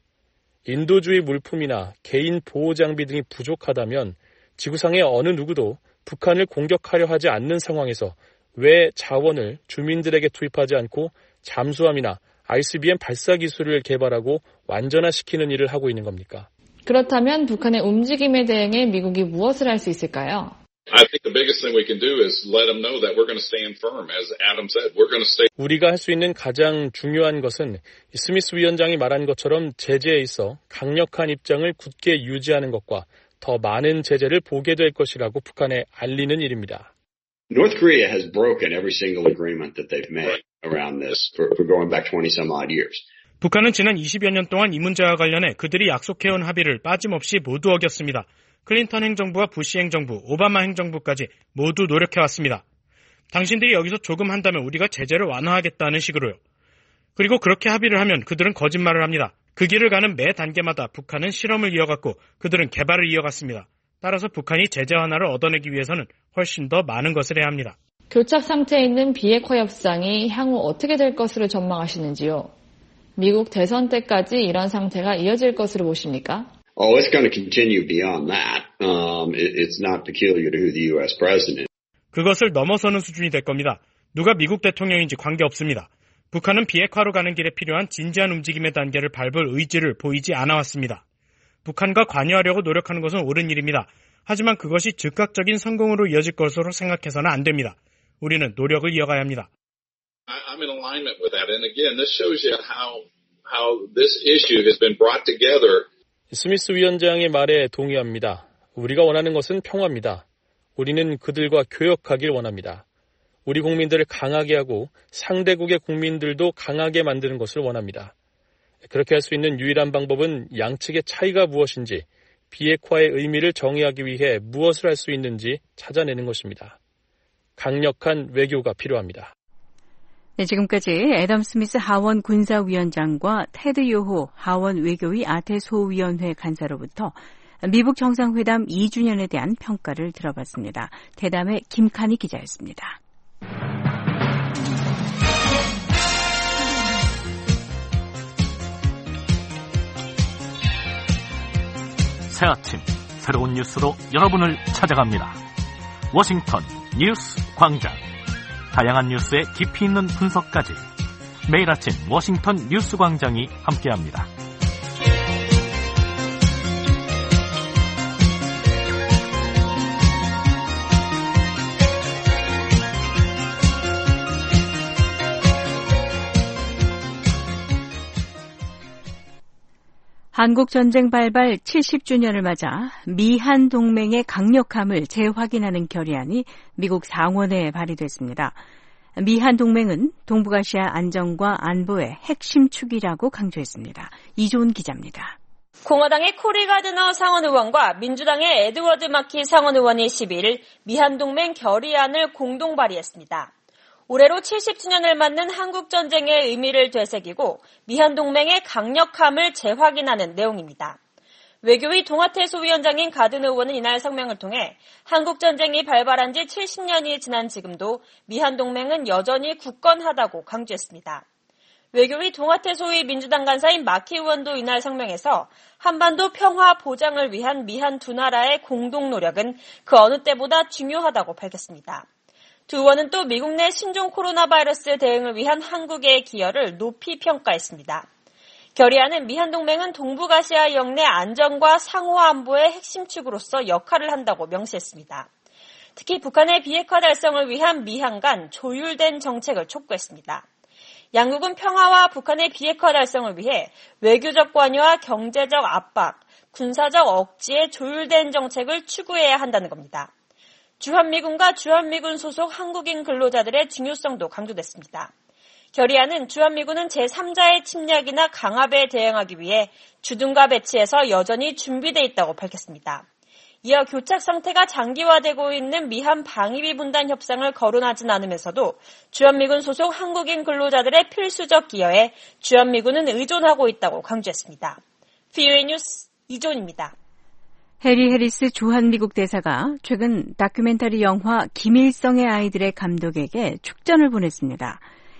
인도주의 물품이나 개인 보호 장비 등이 부족하다면 지구상의 어느 누구도 북한을 공격하려 하지 않는 상황에서 왜 자원을 주민들에게 투입하지 않고 잠수함이나 ICBM 발사 기술을 개발하고 완전화시키는 일을 하고 있는 겁니까? 그렇다면 북한의 움직임에 대응해 미국이 무엇을 할 수 있을까요? I think the biggest thing we can do is let them know that we're going to stand firm. As Adam said, we're going to stay. 우리가 할 수 있는 가장 중요한 것은 스미스 위원장이 말한 것처럼 제재에 있어 강력한 입장을 굳게 유지하는 것과 더 많은 제재를 보게 될 것이라고 북한에 알리는 일입니다. North Korea has broken every single agreement that they've made around this for going back 20 some odd years. 북한은 지난 20여 년 동안 이 문제와 관련해 그들이 약속해온 합의를 빠짐없이 모두 어겼습니다. 클린턴 행정부와 부시 행정부, 오바마 행정부까지 모두 노력해왔습니다. 당신들이 여기서 조금 한다면 우리가 제재를 완화하겠다는 식으로요. 그리고 그렇게 합의를 하면 그들은 거짓말을 합니다. 그 길을 가는 매 단계마다 북한은 실험을 이어갔고 그들은 개발을 이어갔습니다. 따라서 북한이 제재 완화를 얻어내기 위해서는 훨씬 더 많은 것을 해야 합니다. 교착 상태에 있는 비핵화 협상이 향후 어떻게 될 것으로 전망하시는지요? 미국 대선 때까지 이런 상태가 이어질 것으로 보십니까? Oh, it's going to continue beyond that. It's not peculiar to who the U.S. president. 그것을 넘어서는 수준이 될 겁니다. 누가 미국 대통령인지 관계없습니다. 북한은 비핵화로 가는 길에 필요한 진지한 움직임의 단계를 밟을 의지를 보이지 않아왔습니다. 북한과 관여하려고 노력하는 것은 옳은 일입니다. 하지만 그것이 즉각적인 성공으로 이어질 것으로 생각해서는 안 됩니다. 우리는 노력을 이어가야 합니다. I'm in alignment with that. And again, this shows you how this issue has been brought together. 스미스 위원장의 말에 동의합니다. 우리가 원하는 것은 평화입니다. 우리는 그들과 교역하길 원합니다. 우리 국민들을 강하게 하고 상대국의 국민들도 강하게 만드는 것을 원합니다. 그렇게 할 수 있는 유일한 방법은 양측의 차이가 무엇인지, 비핵화의 의미를 정의하기 위해 무엇을 할 수 있는지 찾아내는 것입니다. 강력한 외교가 필요합니다. 네, 지금까지 애덤 스미스 하원 군사위원장과 테드 요호 하원 외교위 아태 소위원회 간사로부터 미북 정상회담 2주년에 대한 평가를 들어봤습니다. 대담의 김칸희 기자였습니다. 새 아침 새로운 뉴스로 여러분을 찾아갑니다. 워싱턴 뉴스 광장. 다양한 뉴스의 깊이 있는 분석까지 매일 아침 워싱턴 뉴스 광장이 함께합니다. 한국전쟁 발발 70주년을 맞아 미한 동맹의 강력함을 재확인하는 결의안이 미국 상원에 발의됐습니다. 미한 동맹은 동북아시아 안정과 안보의 핵심 축이라고 강조했습니다. 이조은 기자입니다. 공화당의 코리 가드너 상원 의원과 민주당의 에드워드 마키 상원 의원이 12일 미한 동맹 결의안을 공동 발의했습니다. 올해로 70주년을 맞는 한국전쟁의 의미를 되새기고 미한동맹의 강력함을 재확인하는 내용입니다. 외교위 동아태 소위원장인 가드너 의원은 이날 성명을 통해 한국전쟁이 발발한 지 70년이 지난 지금도 미한동맹은 여전히 굳건하다고 강조했습니다. 외교위 동아태 소위 민주당 간사인 마키 의원도 이날 성명에서 한반도 평화 보장을 위한 미한 두 나라의 공동 노력은 그 어느 때보다 중요하다고 밝혔습니다. 두 의원은 또 미국 내 신종 코로나 바이러스 대응을 위한 한국의 기여를 높이 평가했습니다. 결의안은 미한동맹은 동북아시아 영내 안정과 상호 안보의 핵심축으로서 역할을 한다고 명시했습니다. 특히 북한의 비핵화 달성을 위한 미한 간 조율된 정책을 촉구했습니다. 양국은 평화와 북한의 비핵화 달성을 위해 외교적 관여와 경제적 압박, 군사적 억지의 조율된 정책을 추구해야 한다는 겁니다. 주한미군과 주한미군 소속 한국인 근로자들의 중요성도 강조됐습니다. 결의안은 주한미군은 제3자의 침략이나 강압에 대응하기 위해 주둔과 배치해서 여전히 준비돼 있다고 밝혔습니다. 이어 교착 상태가 장기화되고 있는 미한 방위비 분담 협상을 거론하진 않으면서도 주한미군 소속 한국인 근로자들의 필수적 기여에 주한미군은 의존하고 있다고 강조했습니다. VOA 뉴스 이존입니다. 해리 해리스 주한미국 대사가 최근 다큐멘터리 영화 김일성의 아이들의 감독에게 축전을 보냈습니다.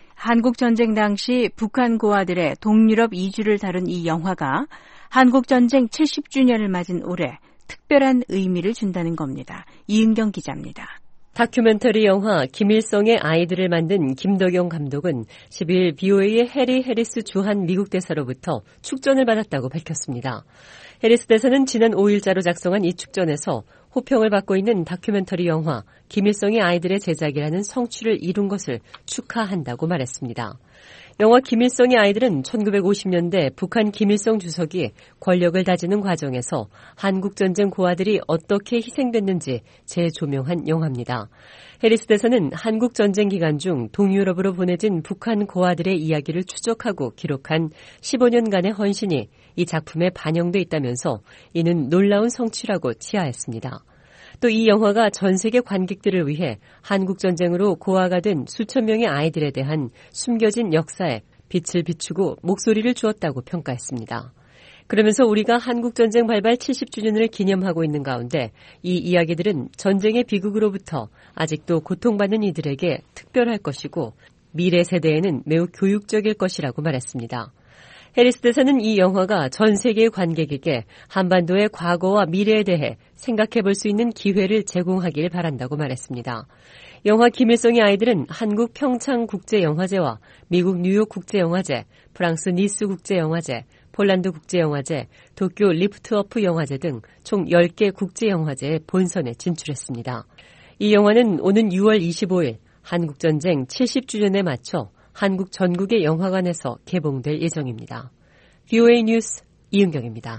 한국전쟁 당시 북한 고아들의 동유럽 이주를 다룬 이 영화가 한국전쟁 70주년을 맞은 올해 특별한 의미를 준다는 겁니다. 이은경 기자입니다. 다큐멘터리 영화 김일성의 아이들을 만든 김덕영 감독은 10일 BOA의 해리 해리스 주한 미국 대사로부터 축전을 받았다고 밝혔습니다. 해리스 대사는 지난 5일자로 작성한 이 축전에서 호평을 받고 있는 다큐멘터리 영화 김일성의 아이들의 제작이라는 성취를 이룬 것을 축하한다고 말했습니다. 영화 김일성의 아이들은 1950년대 북한 김일성 주석이 권력을 다지는 과정에서 한국전쟁 고아들이 어떻게 희생됐는지 재조명한 영화입니다. 해리스 대사는 한국전쟁 기간 중 동유럽으로 보내진 북한 고아들의 이야기를 추적하고 기록한 15년간의 헌신이 이 작품에 반영돼 있다면서 이는 놀라운 성취라고 치하했습니다. 또 이 영화가 전 세계 관객들을 위해 한국전쟁으로 고아가 된 수천 명의 아이들에 대한 숨겨진 역사에 빛을 비추고 목소리를 주었다고 평가했습니다. 그러면서 우리가 한국전쟁 발발 70주년을 기념하고 있는 가운데 이 이야기들은 전쟁의 비극으로부터 아직도 고통받는 이들에게 특별할 것이고 미래 세대에는 매우 교육적일 것이라고 말했습니다. 해리스 대사는 이 영화가 전 세계의 관객에게 한반도의 과거와 미래에 대해 생각해 볼 수 있는 기회를 제공하길 바란다고 말했습니다. 영화 김일성의 아이들은 한국 평창국제영화제와 미국 뉴욕 국제영화제, 프랑스 니스 국제영화제, 폴란드 국제영화제, 도쿄 리프트워프 영화제 등 총 10개 국제영화제의 본선에 진출했습니다. 이 영화는 오는 6월 25일 한국전쟁 70주년에 맞춰 한국 전국의 영화관에서 개봉될 예정입니다. VOA 뉴스 이은경입니다.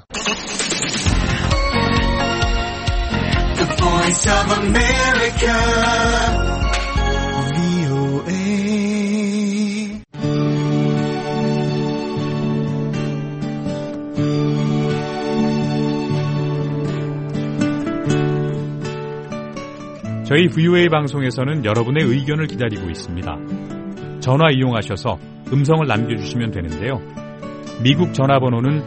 The Voice of America, VOA. 저희 VOA 방송에서는 여러분의 의견을 기다리고 있습니다. 전화 이용하셔서 음성을 남겨주시면 되는데요. 미국 전화번호는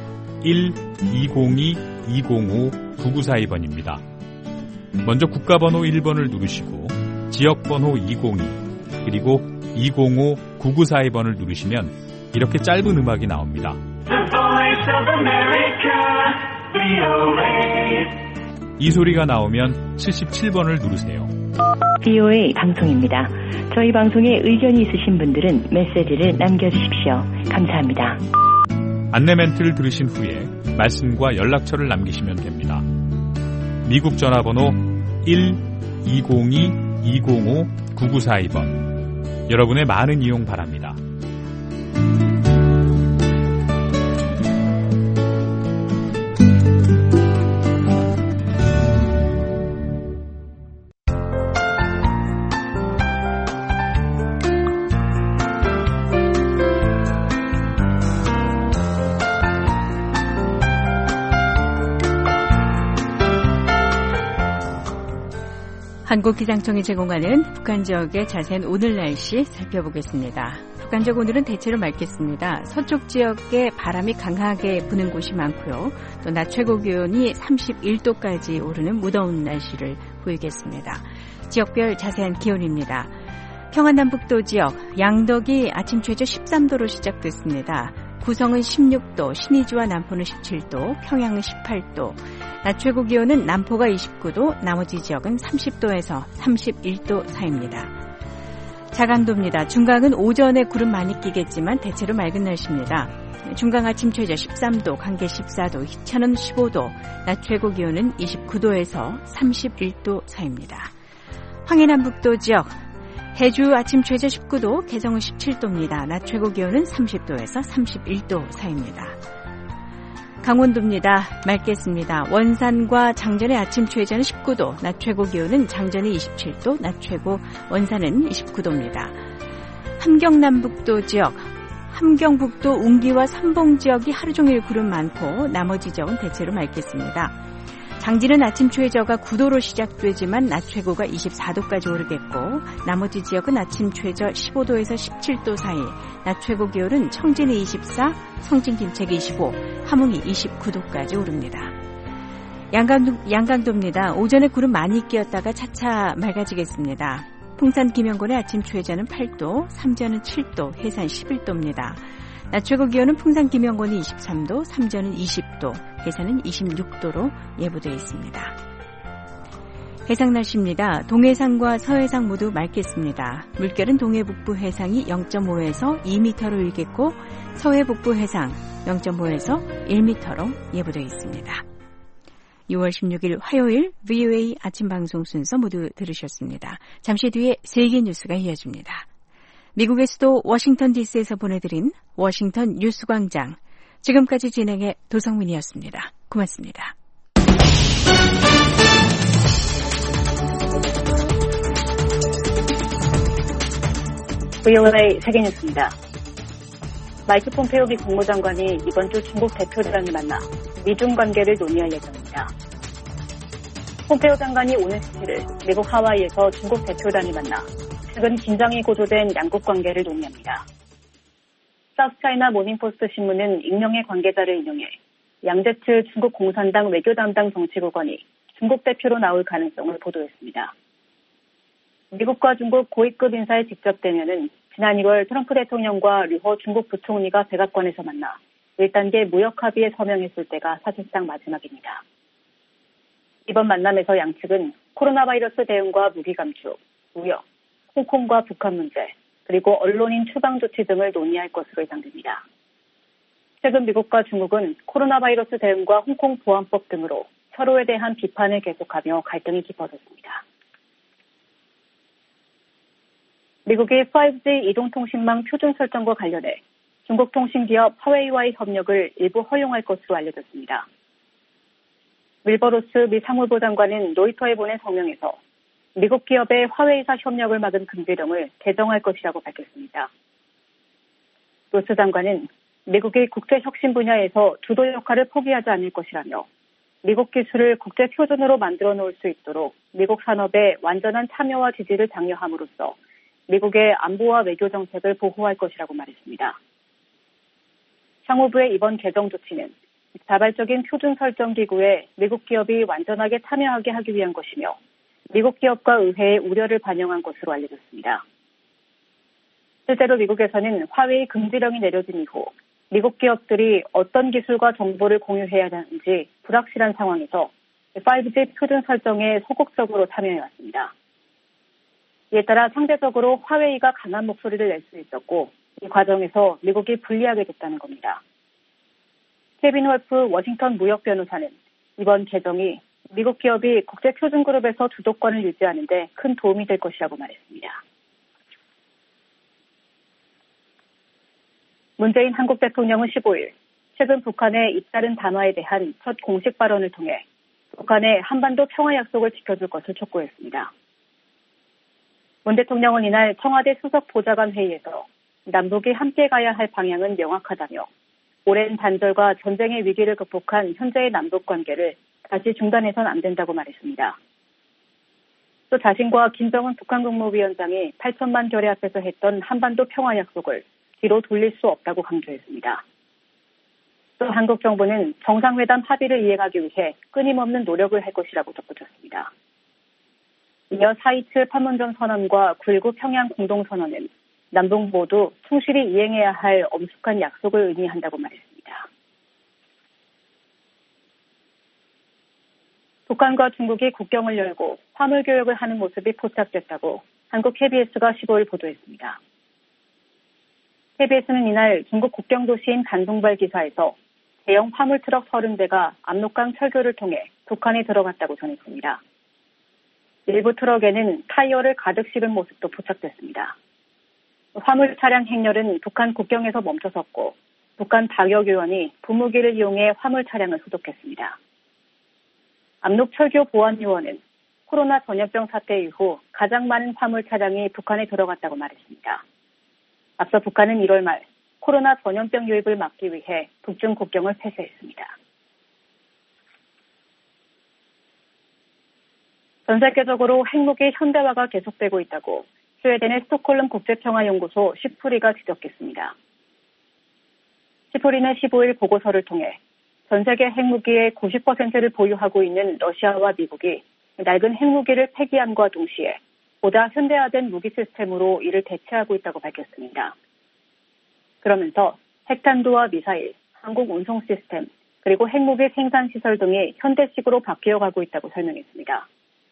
1-202-205-9942번입니다. 먼저 국가번호 1번을 누르시고 지역번호 202 그리고 205-9942번을 누르시면 이렇게 짧은 음악이 나옵니다. 이 소리가 나오면 77번을 누르세요. VOA 방송입니다. 저희 방송에 의견이 있으신 분들은 메시지를 남겨주십시오. 감사합니다. 안내 멘트를 들으신 후에 말씀과 연락처를 남기시면 됩니다. 미국 전화번호 1-202-205-9942번. 여러분의 많은 이용 바랍니다. 한국기상청이 제공하는 북한 지역의 자세한 오늘 날씨 살펴보겠습니다. 북한 지역 오늘은 대체로 맑겠습니다. 서쪽 지역에 바람이 강하게 부는 곳이 많고요. 또 낮 최고 기온이 31도까지 오르는 무더운 날씨를 보이겠습니다. 지역별 자세한 기온입니다. 평안남북도 지역 양덕이 아침 최저 13도로 시작됐습니다. 구성은 16도, 신의주와 남포는 17도, 평양은 18도, 낮 최고 기온은 남포가 29도, 나머지 지역은 30도에서 31도 사이입니다. 자강도입니다. 중강은 오전에 구름 많이 끼겠지만 대체로 맑은 날씨입니다. 중강 아침 최저 13도, 강계 14도, 희천은 15도, 낮 최고 기온은 29도에서 31도 사이입니다. 황해남북도 지역 해주 아침 최저 19도, 개성은 17도입니다. 낮 최고 기온은 30도에서 31도 사이입니다. 강원도입니다. 맑겠습니다. 원산과 장전의 아침 최저는 19도, 낮 최고 기온은 장전이 27도, 낮 최고 원산은 29도입니다. 함경남북도 지역, 함경북도 웅기와 삼봉 지역이 하루 종일 구름 많고 나머지 지역은 대체로 맑겠습니다. 장지는 아침 최저가 9도로 시작되지만 낮 최고가 24도까지 오르겠고 나머지 지역은 아침 최저 15도에서 17도 사이, 낮 최고 기온은 청진이 24, 성진 김책이 25, 함흥이 29도까지 오릅니다. 양강도입니다. 오전에 구름 많이 끼었다가 차차 맑아지겠습니다. 풍산 김영곤의 아침 최저는 8도, 삼전은 7도, 해산 11도입니다. 낮 최고 기온은 풍산 김영곤이 23도, 삼전은 20도, 해산은 26도로 예보되어 있습니다. 해상 날씨입니다. 동해상과 서해상 모두 맑겠습니다. 물결은 동해 북부 해상이 0.5에서 2m로 일겠고 서해 북부 해상 0.5에서 1m로 예보되어 있습니다. 6월 16일 화요일 VOA 아침 방송 순서 모두 들으셨습니다. 잠시 뒤에 세계 뉴스가 이어집니다. 미국의 수도 워싱턴 DC에서 보내드린 워싱턴 뉴스광장. 지금까지 진행해 도성민이었습니다. 고맙습니다. VOA 세계뉴스입니다. 마이크 폼페오 미 국무장관이 이번 주 중국 대표단을 만나 미중 관계를 논의할 예정입니다. 폼페오 장관이 오는 17일 미국 하와이에서 중국 대표단을 만나 최근 긴장이 고조된 양국 관계를 논의합니다. 사우스차이나 모닝포스트 신문은 익명의 관계자를 인용해 양제츠 중국 공산당 외교 담당 정치국원이 중국 대표로 나올 가능성을 보도했습니다. 미국과 중국 고위급 인사의 직접 대면은 지난 1월 트럼프 대통령과 류호 중국 부총리가 백악관에서 만나 1단계 무역 합의에 서명했을 때가 사실상 마지막입니다. 이번 만남에서 양측은 코로나 바이러스 대응과 무기 감축, 무역, 홍콩과 북한 문제, 그리고 언론인 추방 조치 등을 논의할 것으로 예상됩니다. 최근 미국과 중국은 코로나 바이러스 대응과 홍콩 보안법 등으로 서로에 대한 비판을 계속하며 갈등이 깊어졌습니다. 미국이 5G 이동통신망 표준 설정과 관련해 중국 통신기업 화웨이와의 협력을 일부 허용할 것으로 알려졌습니다. 윌버로스 미 상무부 장관은 로이터에 보낸 성명에서 미국 기업의 화웨이사 협력을 막은 금지령을 개정할 것이라고 밝혔습니다. 로스 장관은 미국이 국제 혁신 분야에서 주도 역할을 포기하지 않을 것이라며 미국 기술을 국제 표준으로 만들어 놓을 수 있도록 미국 산업의 완전한 참여와 지지를 장려함으로써 미국의 안보와 외교 정책을 보호할 것이라고 말했습니다. 상무부의 이번 개정 조치는 자발적인 표준 설정 기구에 미국 기업이 완전하게 참여하게 하기 위한 것이며 미국 기업과 의회의 우려를 반영한 것으로 알려졌습니다. 실제로 미국에서는 화웨이 금지령이 내려진 이후 미국 기업들이 어떤 기술과 정보를 공유해야 하는지 불확실한 상황에서 5G 표준 설정에 소극적으로 참여해왔습니다. 이에 따라 상대적으로 화웨이가 강한 목소리를 낼 수 있었고 이 과정에서 미국이 불리하게 됐다는 겁니다. 케빈 월프 워싱턴 무역 변호사는 이번 개정이 미국 기업이 국제 표준 그룹에서 주도권을 유지하는 데 큰 도움이 될 것이라고 말했습니다. 문재인 한국 대통령은 15일 최근 북한의 잇따른 담화에 대한 첫 공식 발언을 통해 북한의 한반도 평화 약속을 지켜줄 것을 촉구했습니다. 문 대통령은 이날 청와대 수석 보좌관 회의에서 남북이 함께 가야 할 방향은 명확하다며 오랜 단절과 전쟁의 위기를 극복한 현재의 남북 관계를 다시 중단해선 안 된다고 말했습니다. 또 자신과 김정은 북한 국무위원장이 8천만 결의 앞에서 했던 한반도 평화 약속을 뒤로 돌릴 수 없다고 강조했습니다. 또 한국 정부는 정상회담 합의를 이행하기 위해 끊임없는 노력을 할 것이라고 덧붙였습니다. 이어 4.27 판문점 선언과 9.19 평양 공동선언은 남북 모두 충실히 이행해야 할 엄숙한 약속을 의미한다고 말했습니다. 북한과 중국이 국경을 열고 화물 교역을 하는 모습이 포착됐다고 한국 KBS가 15일 보도했습니다. KBS는 이날 중국 국경 도시인 간둥발 기사에서 대형 화물 트럭 30대가 압록강 철교를 통해 북한에 들어갔다고 전했습니다. 일부 트럭에는 타이어를 가득 실은 모습도 포착됐습니다. 화물 차량 행렬은 북한 국경에서 멈춰섰고 북한 방역요원이 분무기를 이용해 화물 차량을 소독했습니다. 압록철교 보안요원은 코로나 전염병 사태 이후 가장 많은 화물 차량이 북한에 들어갔다고 말했습니다. 앞서 북한은 1월 말 코로나 전염병 유입을 막기 위해 북중 국경을 폐쇄했습니다. 전 세계적으로 핵무기 현대화가 계속되고 있다고 스웨덴의 스톡홀름 국제평화연구소 시프리가 지적했습니다. 시프리는 15일 보고서를 통해 전 세계 핵무기의 90%를 보유하고 있는 러시아와 미국이 낡은 핵무기를 폐기함과 동시에 보다 현대화된 무기 시스템으로 이를 대체하고 있다고 밝혔습니다. 그러면서 핵탄두와 미사일, 항공 운송 시스템, 그리고 핵무기 생산 시설 등이 현대식으로 바뀌어가고 있다고 설명했습니다.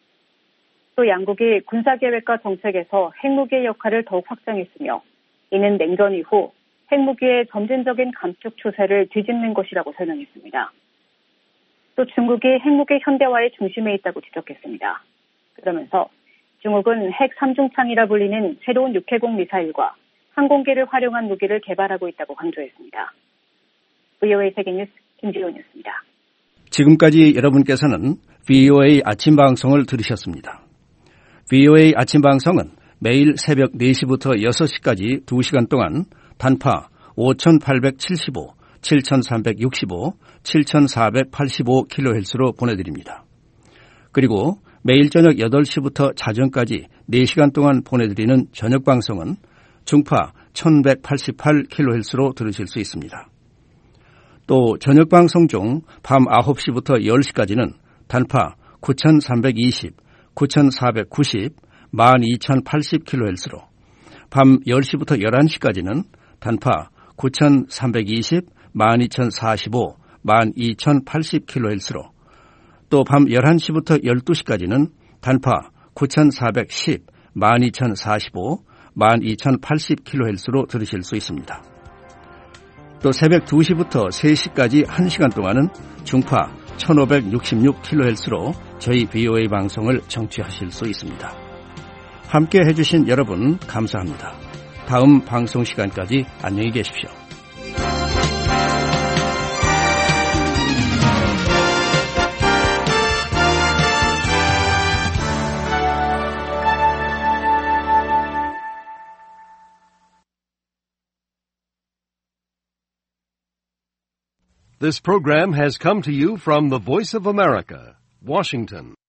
또 양국이 군사계획과 정책에서 핵무기의 역할을 더욱 확장했으며 이는 냉전 이후 핵무기의 점진적인 감축 추세를 뒤집는 것이라고 설명했습니다. 또 중국이 핵무기 현대화의 중심에 있다고 지적했습니다. 그러면서 중국은 핵 3중창이라 불리는 새로운 육해공 미사일과 항공기를 활용한 무기를 개발하고 있다고 강조했습니다. VOA 세계뉴스 김지훈이었습니다. 지금까지 여러분께서는 VOA 아침 방송을 들으셨습니다. VOA 아침 방송은 매일 새벽 4시부터 6시까지 2시간 동안 단파 5875, 7365, 7485kHz로 보내드립니다. 그리고 매일 저녁 8시부터 자정까지 4시간 동안 보내드리는 저녁 방송은 중파 1188kHz로 들으실 수 있습니다. 또 저녁 방송 중 밤 9시부터 10시까지는 단파 9320, 9490, 12080kHz로 밤 10시부터 11시까지는 단파 9320, 12045, 12080kHz로 또 밤 11시부터 12시까지는 단파 9410, 12045, 12080kHz로 들으실 수 있습니다. 또 새벽 2시부터 3시까지 1시간 동안은 중파 1566kHz로 저희 VOA 방송을 청취하실 수 있습니다. 함께 해주신 여러분 감사합니다. 다음 방송 시간까지 안녕히 계십시오. This program has come to you from the Voice of America, Washington.